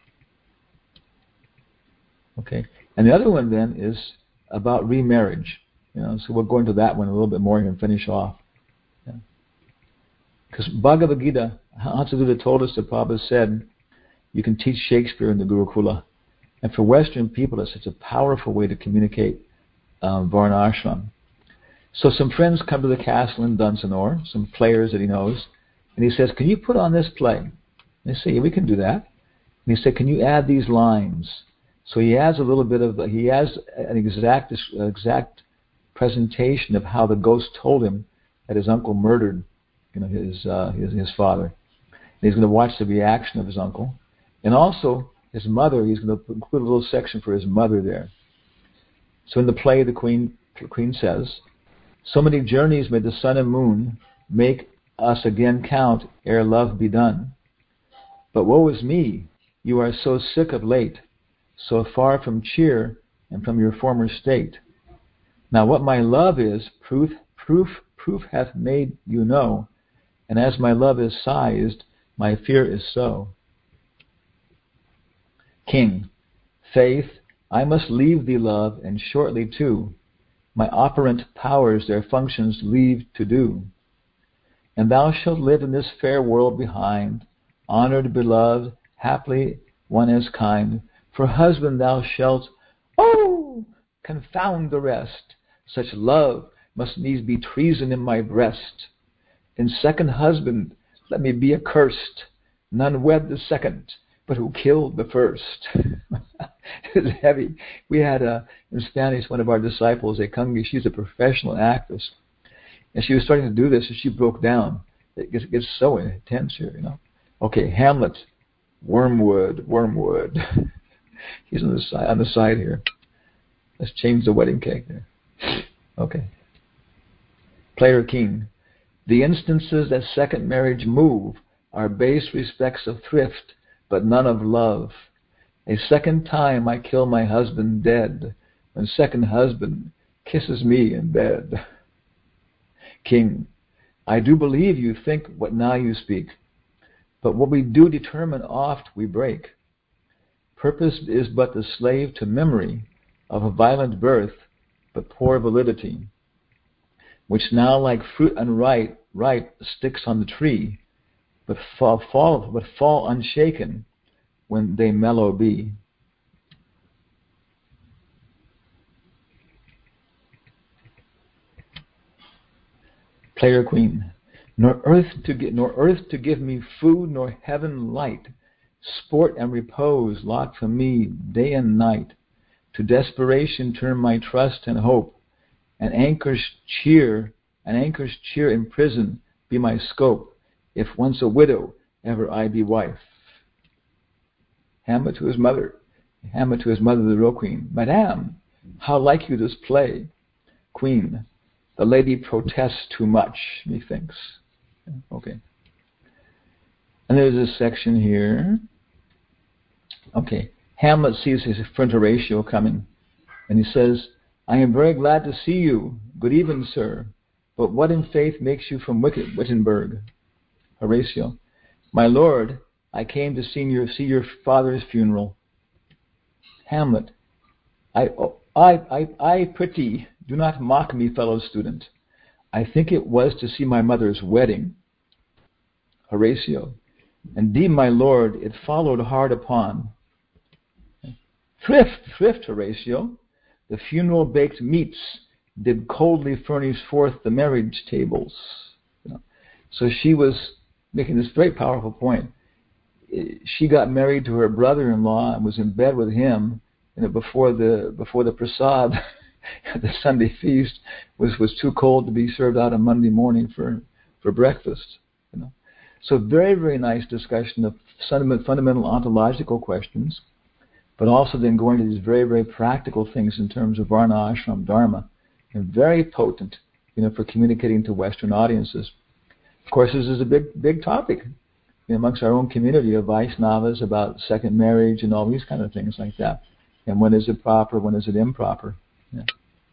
Okay, and the other one then is about remarriage. You know, so we'll go into that one a little bit more and finish off. Yeah. Because Bhagavad Gita, Hansaduta told us that Prabhupada said, you can teach Shakespeare in the Gurukula. And for Western people, it's such a powerful way to communicate um, Varna Ashram. So some friends come to the castle in Dunsanore, some players that he knows, and he says, can you put on this play? And they say, yeah, we can do that. And he said, can you add these lines? So he has a little bit of, he has an exact, exact presentation of how the ghost told him that his uncle murdered, you know, his, uh, his, his father. And he's going to watch the reaction of his uncle. And also, his mother, he's going to include a little section for his mother there. So in the play, the queen, the queen says, so many journeys may the sun and moon make us again count ere love be done. But woe is me, you are so sick of late, so far from cheer and from your former state. Now what my love is, proof, proof, proof hath made you know, and as my love is sized, my fear is so. King, faith, I must leave thee, love, and shortly too. My operant powers their functions leave to do. And thou shalt live in this fair world behind, honored, beloved, haply one as kind. For husband thou shalt, oh, confound the rest. Such love must needs be treason in my breast. In second husband let me be accursed. None wed the second, but who killed the first. It's heavy. We had uh, in Spanish one of our disciples, a Kangi, she's a professional actress, and she was starting to do this, and she broke down. It gets, it gets so intense here, you know. Okay, Hamlet, Wormwood, Wormwood. He's on the side, on the side here. Let's change the wedding cake there. Okay. Player King. The instances that second marriage move are base respects of thrift, but none of love. A second time I kill my husband dead, when second husband kisses me in bed. King, I do believe you think what now you speak, but what we do determine oft we break. Purpose is but the slave to memory of a violent birth, but poor validity, which now like fruit unripe ripe sticks on the tree, but fall, fall, but fall unshaken when they mellow be. Player Queen. Nor earth to gi- nor earth to give me food, nor heaven light. Sport and repose lock from me day and night. To desperation turn my trust and hope. An anchor's cheer, an anchor's cheer in prison be my scope. If once a widow, ever I be wife. Hamlet to his mother. Hamlet to his mother, the real queen. Madame, how like you this play? Queen, the lady protests too much, methinks. Okay. And there's this section here. Okay. Hamlet sees his friend Horatio coming, and he says, I am very glad to see you. Good even, sir. But what in faith makes you from Wicket, Wittenberg? Horatio, my lord, I came to see your, see your father's funeral. Hamlet, I, I, I, I, pretty, do not mock me, fellow student. I think it was to see my mother's wedding. Horatio, indeed, my lord, it followed hard upon. Thrift, thrift, Horatio. The funeral baked meats did coldly furnish forth the marriage tables. You know, so she was making this very powerful point. She got married to her brother-in-law and was in bed with him, you know, before the before the prasad, the Sunday feast, was, was too cold to be served out on Monday morning for for breakfast. You know, so very very nice discussion of fundamental ontological questions, but also then going to these very very practical things in terms of Varna Ashram Dharma, and very potent, you know, for communicating to Western audiences. Of course, this is a big big topic amongst our own community of Vaishnavas about second marriage and all these kind of things like that. And when is it proper, when is it improper? Yeah.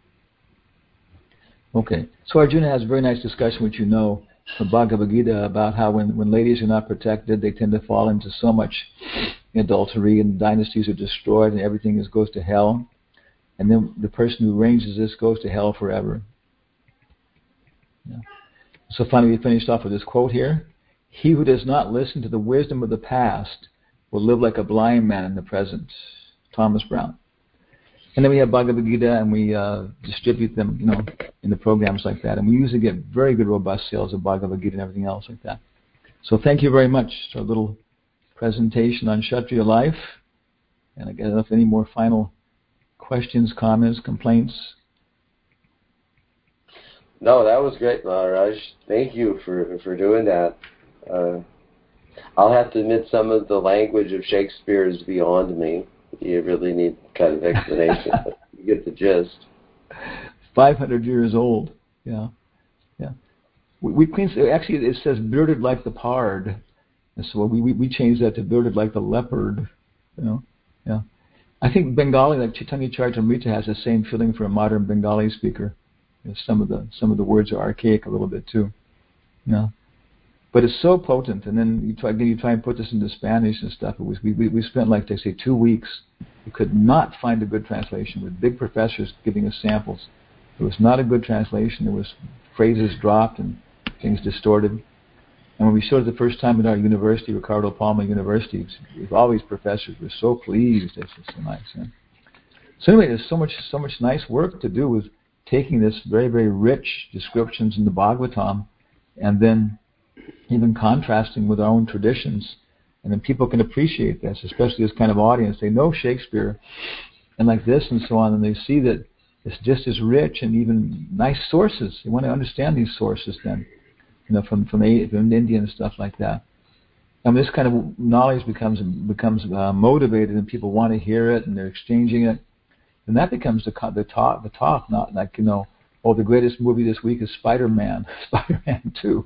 Okay, so Arjuna has a very nice discussion, which you know from Bhagavad Gita, about how when, when ladies are not protected, they tend to fall into so much adultery and dynasties are destroyed and everything is, goes to hell. And then the person who arranges this goes to hell forever. Yeah. So finally, we finished off with this quote here: "He who does not listen to the wisdom of the past will live like a blind man in the present." Thomas Brown. And then we have Bhagavad Gita, and we uh, distribute them, you know, in the programs like that. And we usually get very good, robust sales of Bhagavad Gita and everything else like that. So thank you very much for a little presentation on Kshatriya life. And I don't know if any more final questions, comments, complaints. No, that was great, Maharaj. Thank you for, for doing that. Uh, I'll have to admit some of the language of Shakespeare is beyond me. You really need kind of explanation, but you get the gist. five hundred years old, yeah, yeah. We, we actually it says bearded like the pard, and so we, we we changed that to bearded like the leopard, you know, yeah. I think Bengali, like Chaitanya Charitamrita, has the same feeling for a modern Bengali speaker. You know, some of the some of the words are archaic a little bit too, you know. But it's so potent, and then you try, then you try and put this into Spanish and stuff. It was, we, we, we spent, like they say, two weeks. We could not find a good translation, with big professors giving us samples. It was not a good translation. There was phrases dropped and things distorted. And when we showed it the first time at our university, Ricardo Palma University, with all these professors, were so pleased. It's just so nice. Yeah. So anyway, there's so much, so much nice work to do with taking this very, very rich descriptions in the Bhagavatam, and then even contrasting with our own traditions, and then people can appreciate this, especially this kind of audience. They know Shakespeare and like this and so on, and they see that it's just as rich and even nice sources. They want to understand these sources then, you know, from from, from India and stuff like that. And this kind of knowledge becomes becomes uh, motivated, and people want to hear it, and they're exchanging it, and that becomes the the talk. The talk, not like, you know, oh, the greatest movie this week is Spider-Man, Spider-Man two.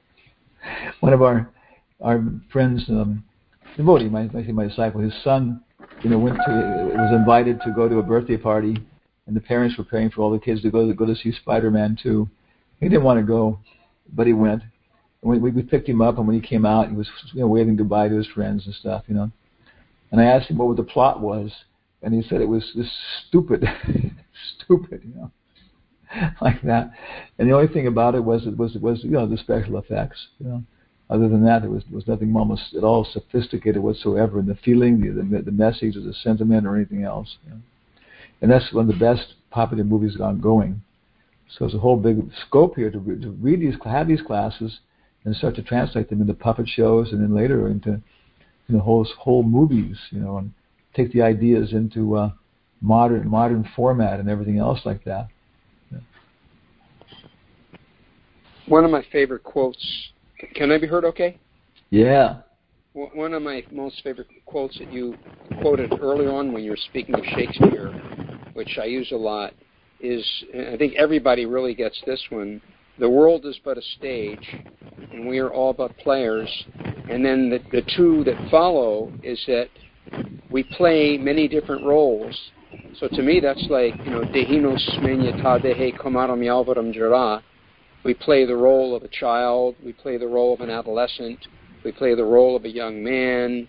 One of our our friends, um, devotee, my my disciple, his son, you know, went to was invited to go to a birthday party, and the parents were paying for all the kids to go to go to see Spider-Man two. He didn't want to go, but he went. And we we picked him up, and when he came out, he was, you know, waving goodbye to his friends and stuff, you know. And I asked him what the plot was, and he said it was this stupid, stupid, you know. Like that, and the only thing about it was it was it was you know the special effects. You know, other than that, there was there was nothing almost at all sophisticated whatsoever in the feeling, the the, the message, or the sentiment, or anything else. You know? And that's one of the best popular movies ongoing. So there's a whole big scope here to, re- to read these, have these classes, and start to translate them into puppet shows, and then later into, you know, whole whole movies. You know, and take the ideas into uh, modern modern format and everything else like that. One of my favorite quotes, can I be heard okay? Yeah. One of my most favorite quotes that you quoted early on when you were speaking of Shakespeare, which I use a lot, is, I think everybody really gets this one: the world is but a stage, and we are all but players. And then the, the two that follow is that we play many different roles. So to me, that's like, you know, dehinos menyata dehe komaram yalvaram jara. We play the role of a child, we play the role of an adolescent, we play the role of a young man,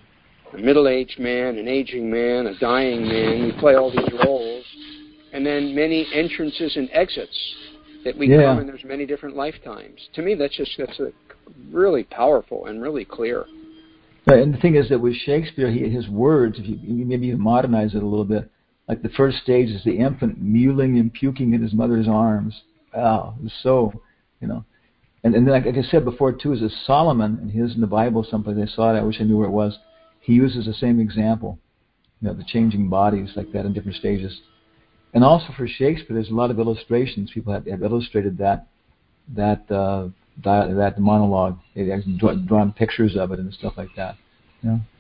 a middle-aged man, an aging man, a dying man. We play all these roles, and then many entrances and exits that we yeah. come in. There's many different lifetimes. To me, that's just that's a really powerful and really clear. Right, and the thing is that with Shakespeare, he, his words, if you maybe you modernize it a little bit, like the first stage is the infant mewling and puking in his mother's arms. Oh, it was so, you know. And, and then, like, like I said before, too, is that Solomon, and he is in the Bible someplace, I saw it, I wish I knew where it was, he uses the same example, you know, the changing bodies like that in different stages. And also for Shakespeare, there's a lot of illustrations. People have, have illustrated that that uh, di- that monologue. They've drawn, drawn pictures of it and stuff like that. You know?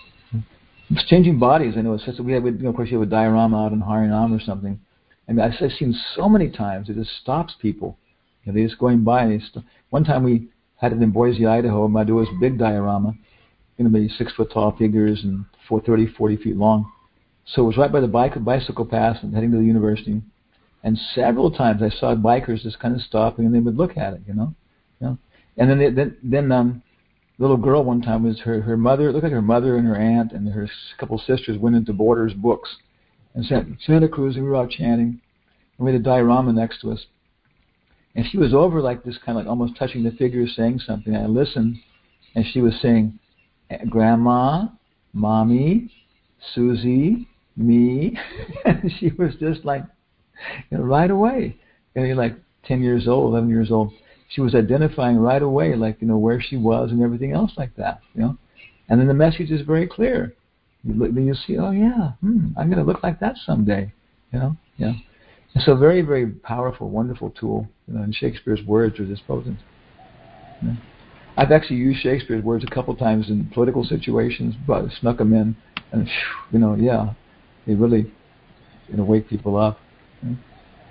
It's changing bodies. I know it's just, we have, you know, of course, you have a diorama out in Harinam or something. I mean, I've seen so many times it just stops people. You know, they're just going by. And they st- One time we had it in Boise, Idaho. Madhua's big diorama, you know, maybe six foot tall figures and four, thirty, forty feet long. So it was right by the bike, bicycle path and heading to the university. And several times I saw bikers just kind of stopping and they would look at it, you know. You know? And then they, then then um, little girl one time was her her mother. It looked like her mother and her aunt and her couple sisters went into Borders Books. And Santa Cruz, and we were out chanting, and we had a diorama next to us. And she was over like this, kind of like almost touching the figure, saying something. I listened, and she was saying, Grandma, Mommy, Susie, me. And she was just like, you know, right away. You know, like ten years old, eleven years old. She was identifying right away, like, you know, where she was and everything else like that, you know. And then the message is very clear. You look, then you see, oh yeah, hmm, I'm going to look like that someday, you know. Yeah. And so very, very powerful, wonderful tool. You know, and Shakespeare's words are just potent. You know? I've actually used Shakespeare's words a couple times in political situations, but snuck them in, and you know, yeah, they really, you know, wake people up. You know?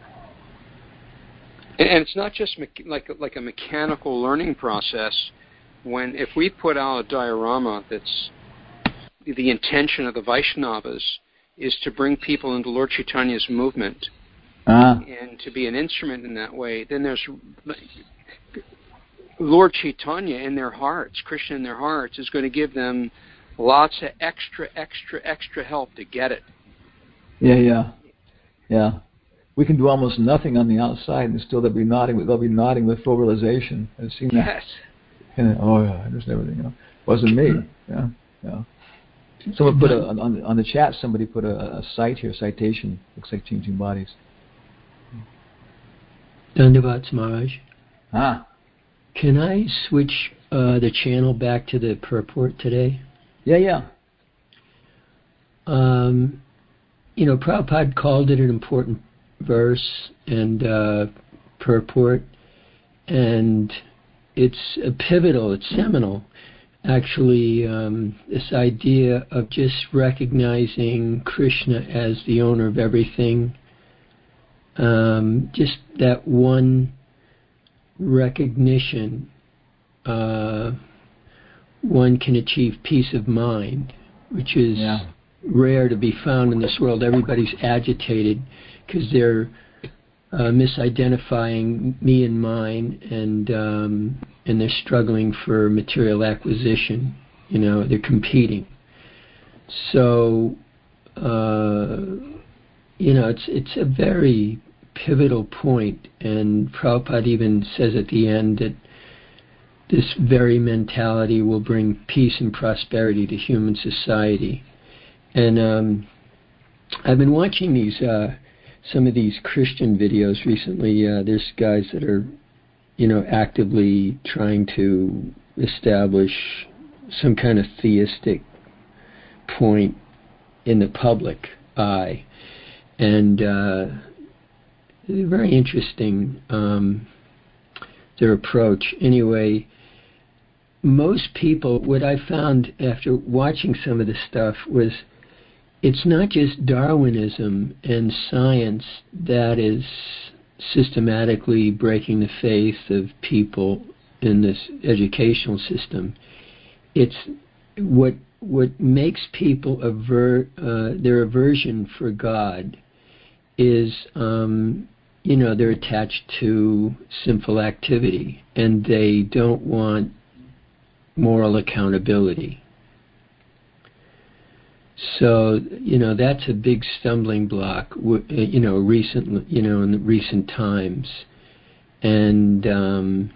And it's not just me- like like a mechanical learning process. When if we put out a diorama that's the intention of the Vaishnavas is to bring people into Lord Chaitanya's movement uh. and to be an instrument in that way, then there's Lord Chaitanya in their hearts, Krishna in their hearts, is going to give them lots of extra, extra, extra help to get it. Yeah, yeah, yeah. We can do almost nothing on the outside, and still they'll be nodding. They'll be nodding with full realization. I've seen that. Yes. And, oh yeah, I just everything. You know, wasn't me. Yeah, yeah. Someone put a, on on the chat. Somebody put a, a cite here, citation. Looks like Changing Bodies. Dandavats Maharaj. Ah. Can I switch uh, the channel back to the purport today? Yeah, yeah. Um, you know, Prabhupada called it an important verse and uh, purport, and it's a pivotal, it's seminal. Actually, um, this idea of just recognizing Krishna as the owner of everything, um, just that one recognition, uh, one can achieve peace of mind, which is yeah. rare to be found in this world. Everybody's agitated because they're uh, misidentifying me and mine, and um, and they're struggling for material acquisition. You know, they're competing. So, uh, you know, it's it's a very pivotal point, and Prabhupada even says at the end that this very mentality will bring peace and prosperity to human society. And um, I've been watching these uh, some of these Christian videos recently. Uh, there's guys that are, you know, actively trying to establish some kind of theistic point in the public eye, and uh, very interesting, um, their approach. Anyway, most people, what I found after watching some of this stuff was it's not just Darwinism and science that is systematically breaking the faith of people in this educational system. It's what what makes people aver uh, their aversion for God is um, you know, they're attached to sinful activity, and they don't want moral accountability. So, you know, that's a big stumbling block, you know, recent, you know, in recent times. And, um,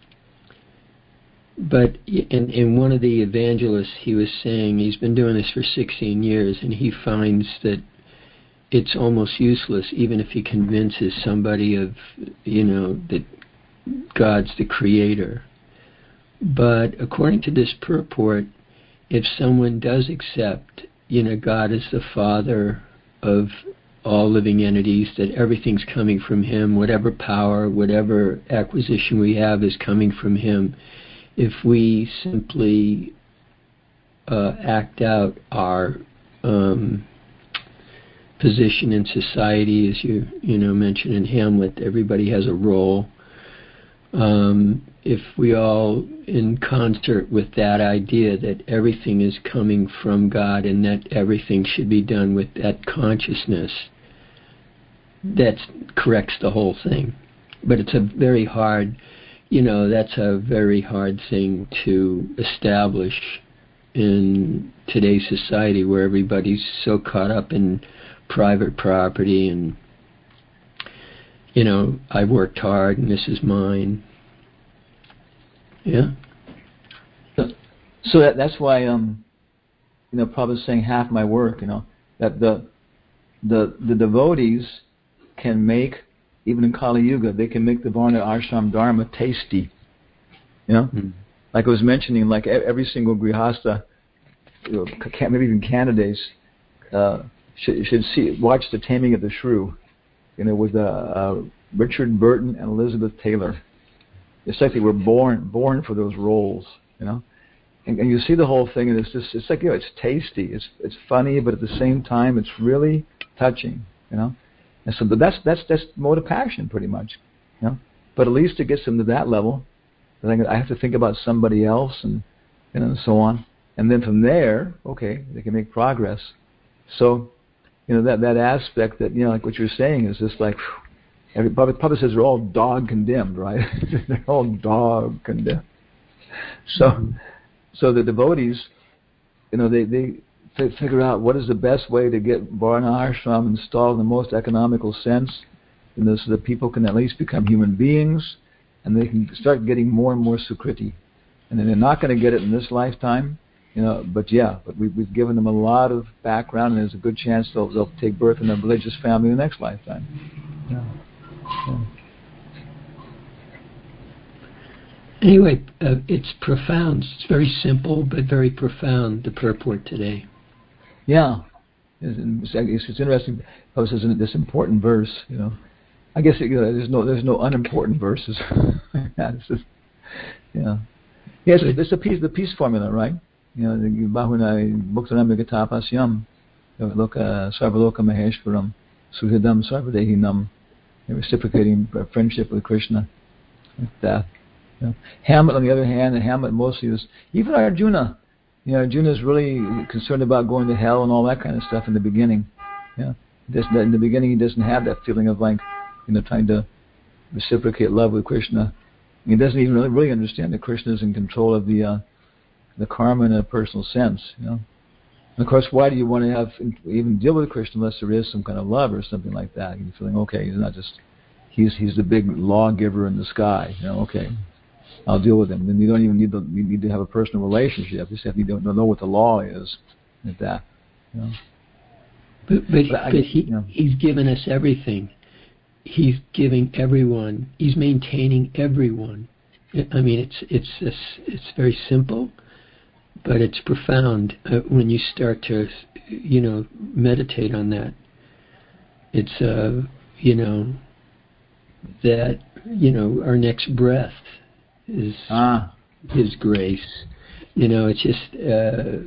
but in, in one of the evangelists, he was saying he's been doing this for sixteen years, and he finds that it's almost useless, even if he convinces somebody of, you know, that God's the creator. But according to this purport, if someone does accept, you know, God is the Father of all living entities, that everything's coming from Him, whatever power, whatever acquisition we have is coming from Him, if we simply uh, act out our um, position in society, as you you know mentioned in Hamlet, everybody has a role. Um, if we all, in concert with that idea that everything is coming from God and that everything should be done with that consciousness, that corrects the whole thing. But it's a very hard, you know, that's a very hard thing to establish in today's society, where everybody's so caught up in private property and, you know, I've worked hard and this is mine. Yeah. So, so that, that's why, um, you know, Prabhupada's saying half my work, you know, that the the the devotees can make, even in Kali Yuga, they can make the Varna Ashram Dharma tasty. You know? Mm-hmm. Like I was mentioning, like every single Grihastha, you know, maybe even candidates, uh, should, should see, watch The Taming of the Shrew, you know, with uh, uh, Richard Burton and Elizabeth Taylor. It's like they were born born for those roles, you know? And, and you see the whole thing, and it's just, it's like, you know, it's tasty, it's it's funny, but at the same time, it's really touching, you know? And so, but that's that's that's mode of passion, pretty much, you know? But at least it gets them to that level. I have to think about somebody else, and you know, and so on. And then from there, okay, they can make progress. So, you know, that that aspect that, you know, like what you're saying is just like, every Prabhupada says they're all dog condemned, right? They're all dog condemned. So, mm-hmm. so the devotees, you know, they they f- figure out what is the best way to get Varna Ashram installed in the most economical sense, you know, so that people can at least become human beings, and they can start getting more and more sukriti. And then they're not going to get it in this lifetime, you know, but yeah, but we, we've given them a lot of background, and there's a good chance they'll, they'll take birth in a religious family in the next lifetime. Yeah. Yeah. Anyway, uh, it's profound. It's very simple, but very profound, the purport today. Yeah. It's, it's, it's interesting. Oh, this is this important verse, you know. I guess it, you know, there's no there's no unimportant verses. It's just, yeah. Yes, yeah, it's a piece the peace formula, right? You know, the Bahuna Bhuktanam Gatapasyam, Loka Sarvaloka Maheshwaram, Suhridam Sarvadehinam, reciprocating friendship with Krishna, like that. You know. Hamlet, on the other hand, and Hamlet mostly is, even Arjuna, you know, Arjuna is really concerned about going to hell and all that kind of stuff in the beginning. Yeah, in the beginning he doesn't have that feeling of like, you know, trying to reciprocate love with Krishna. He doesn't even really, really understand that Krishna is in control of the uh, the karma in a personal sense, you know. And of course, why do you want to have even deal with Krishna unless there is some kind of love or something like that? You're feeling, okay, he's not just he's he's the big lawgiver in the sky, you know. Okay, I'll deal with him. Then you don't even need to you need to have a personal relationship. You just have to know what the law is, like that, you know. But but, but, I, but he you know. he's given us everything. He's giving everyone. He's maintaining everyone. I mean, it's it's it's, it's very simple, but it's profound uh, when you start to, you know, meditate on that. It's uh, you know, that you know our next breath is ah. His grace. You know, it's just uh,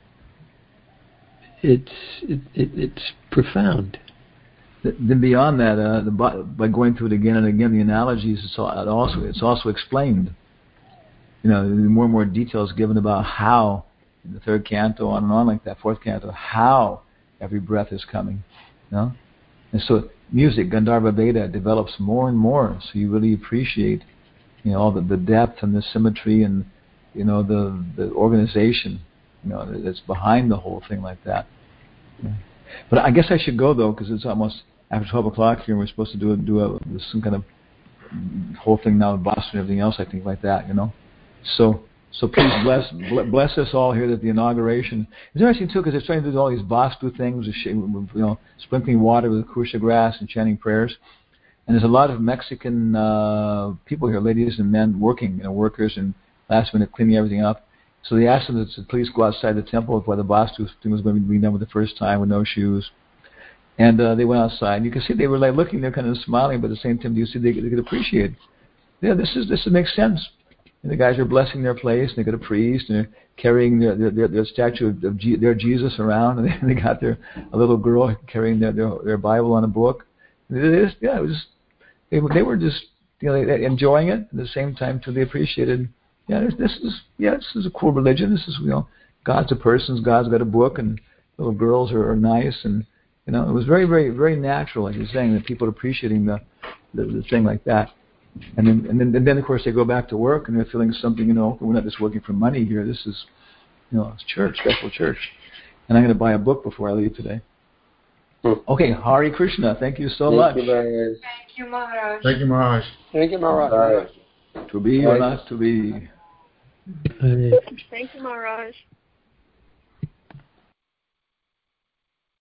it's it, it, it's profound. Then beyond that, uh, the, by going through it again and again, the analogies, it's also it's also explained. You know, more and more details given about how, in the third canto, on and on like that, fourth canto, how every breath is coming. You know, and so music, Gandharva Veda, develops more and more. So you really appreciate, you know, all the, the depth and the symmetry and, you know, the the organization, you know, that's behind the whole thing like that. Yeah. But I guess I should go though, because it's almost after twelve o'clock here, and we're supposed to do a, do a, some kind of whole thing now with Boston and everything else, I think, like that, you know. So so please bless bless us all here at the inauguration. It's interesting too, because they're trying to do all these Vastu things, you know, sprinkling water with kusha grass and chanting prayers. And there's a lot of Mexican uh, people here, ladies and men, working, you know, workers, and last minute cleaning everything up. So they asked them to please go outside the temple while the Vastu thing was going to be done with the first time with no shoes. And uh, they went outside. You can see they were like looking, they're kind of smiling, but at the ssame time, you see they, they could appreciate. Yeah, this is this makes sense. And the guys are blessing their place, and they got a priest, and they're carrying their their, their, their statue of, of G, their Jesus around, and they, they got their a little girl carrying their their, their Bible on a book. They just, yeah, it was they they were just you know they, enjoying it at the same time too. They appreciated. Yeah, this, this is yeah, this is a cool religion. This is you know God's a person, God's got a book, and little girls are, are nice and. You know, it was very, very, very natural, like you're saying, that people appreciating the, the, the thing like that. And then, and then, and then, of course, they go back to work and they're feeling something. You know, we're not just working for money here. This is, you know, it's church, special church. And I'm going to buy a book before I leave today. Okay, Hare Krishna. Thank you so Thank much. you, Maharaj. Thank you, Maharaj. Thank you, Maharaj. Thank you, Maharaj. Bye. To be or not to be. Hare Thank you, Maharaj.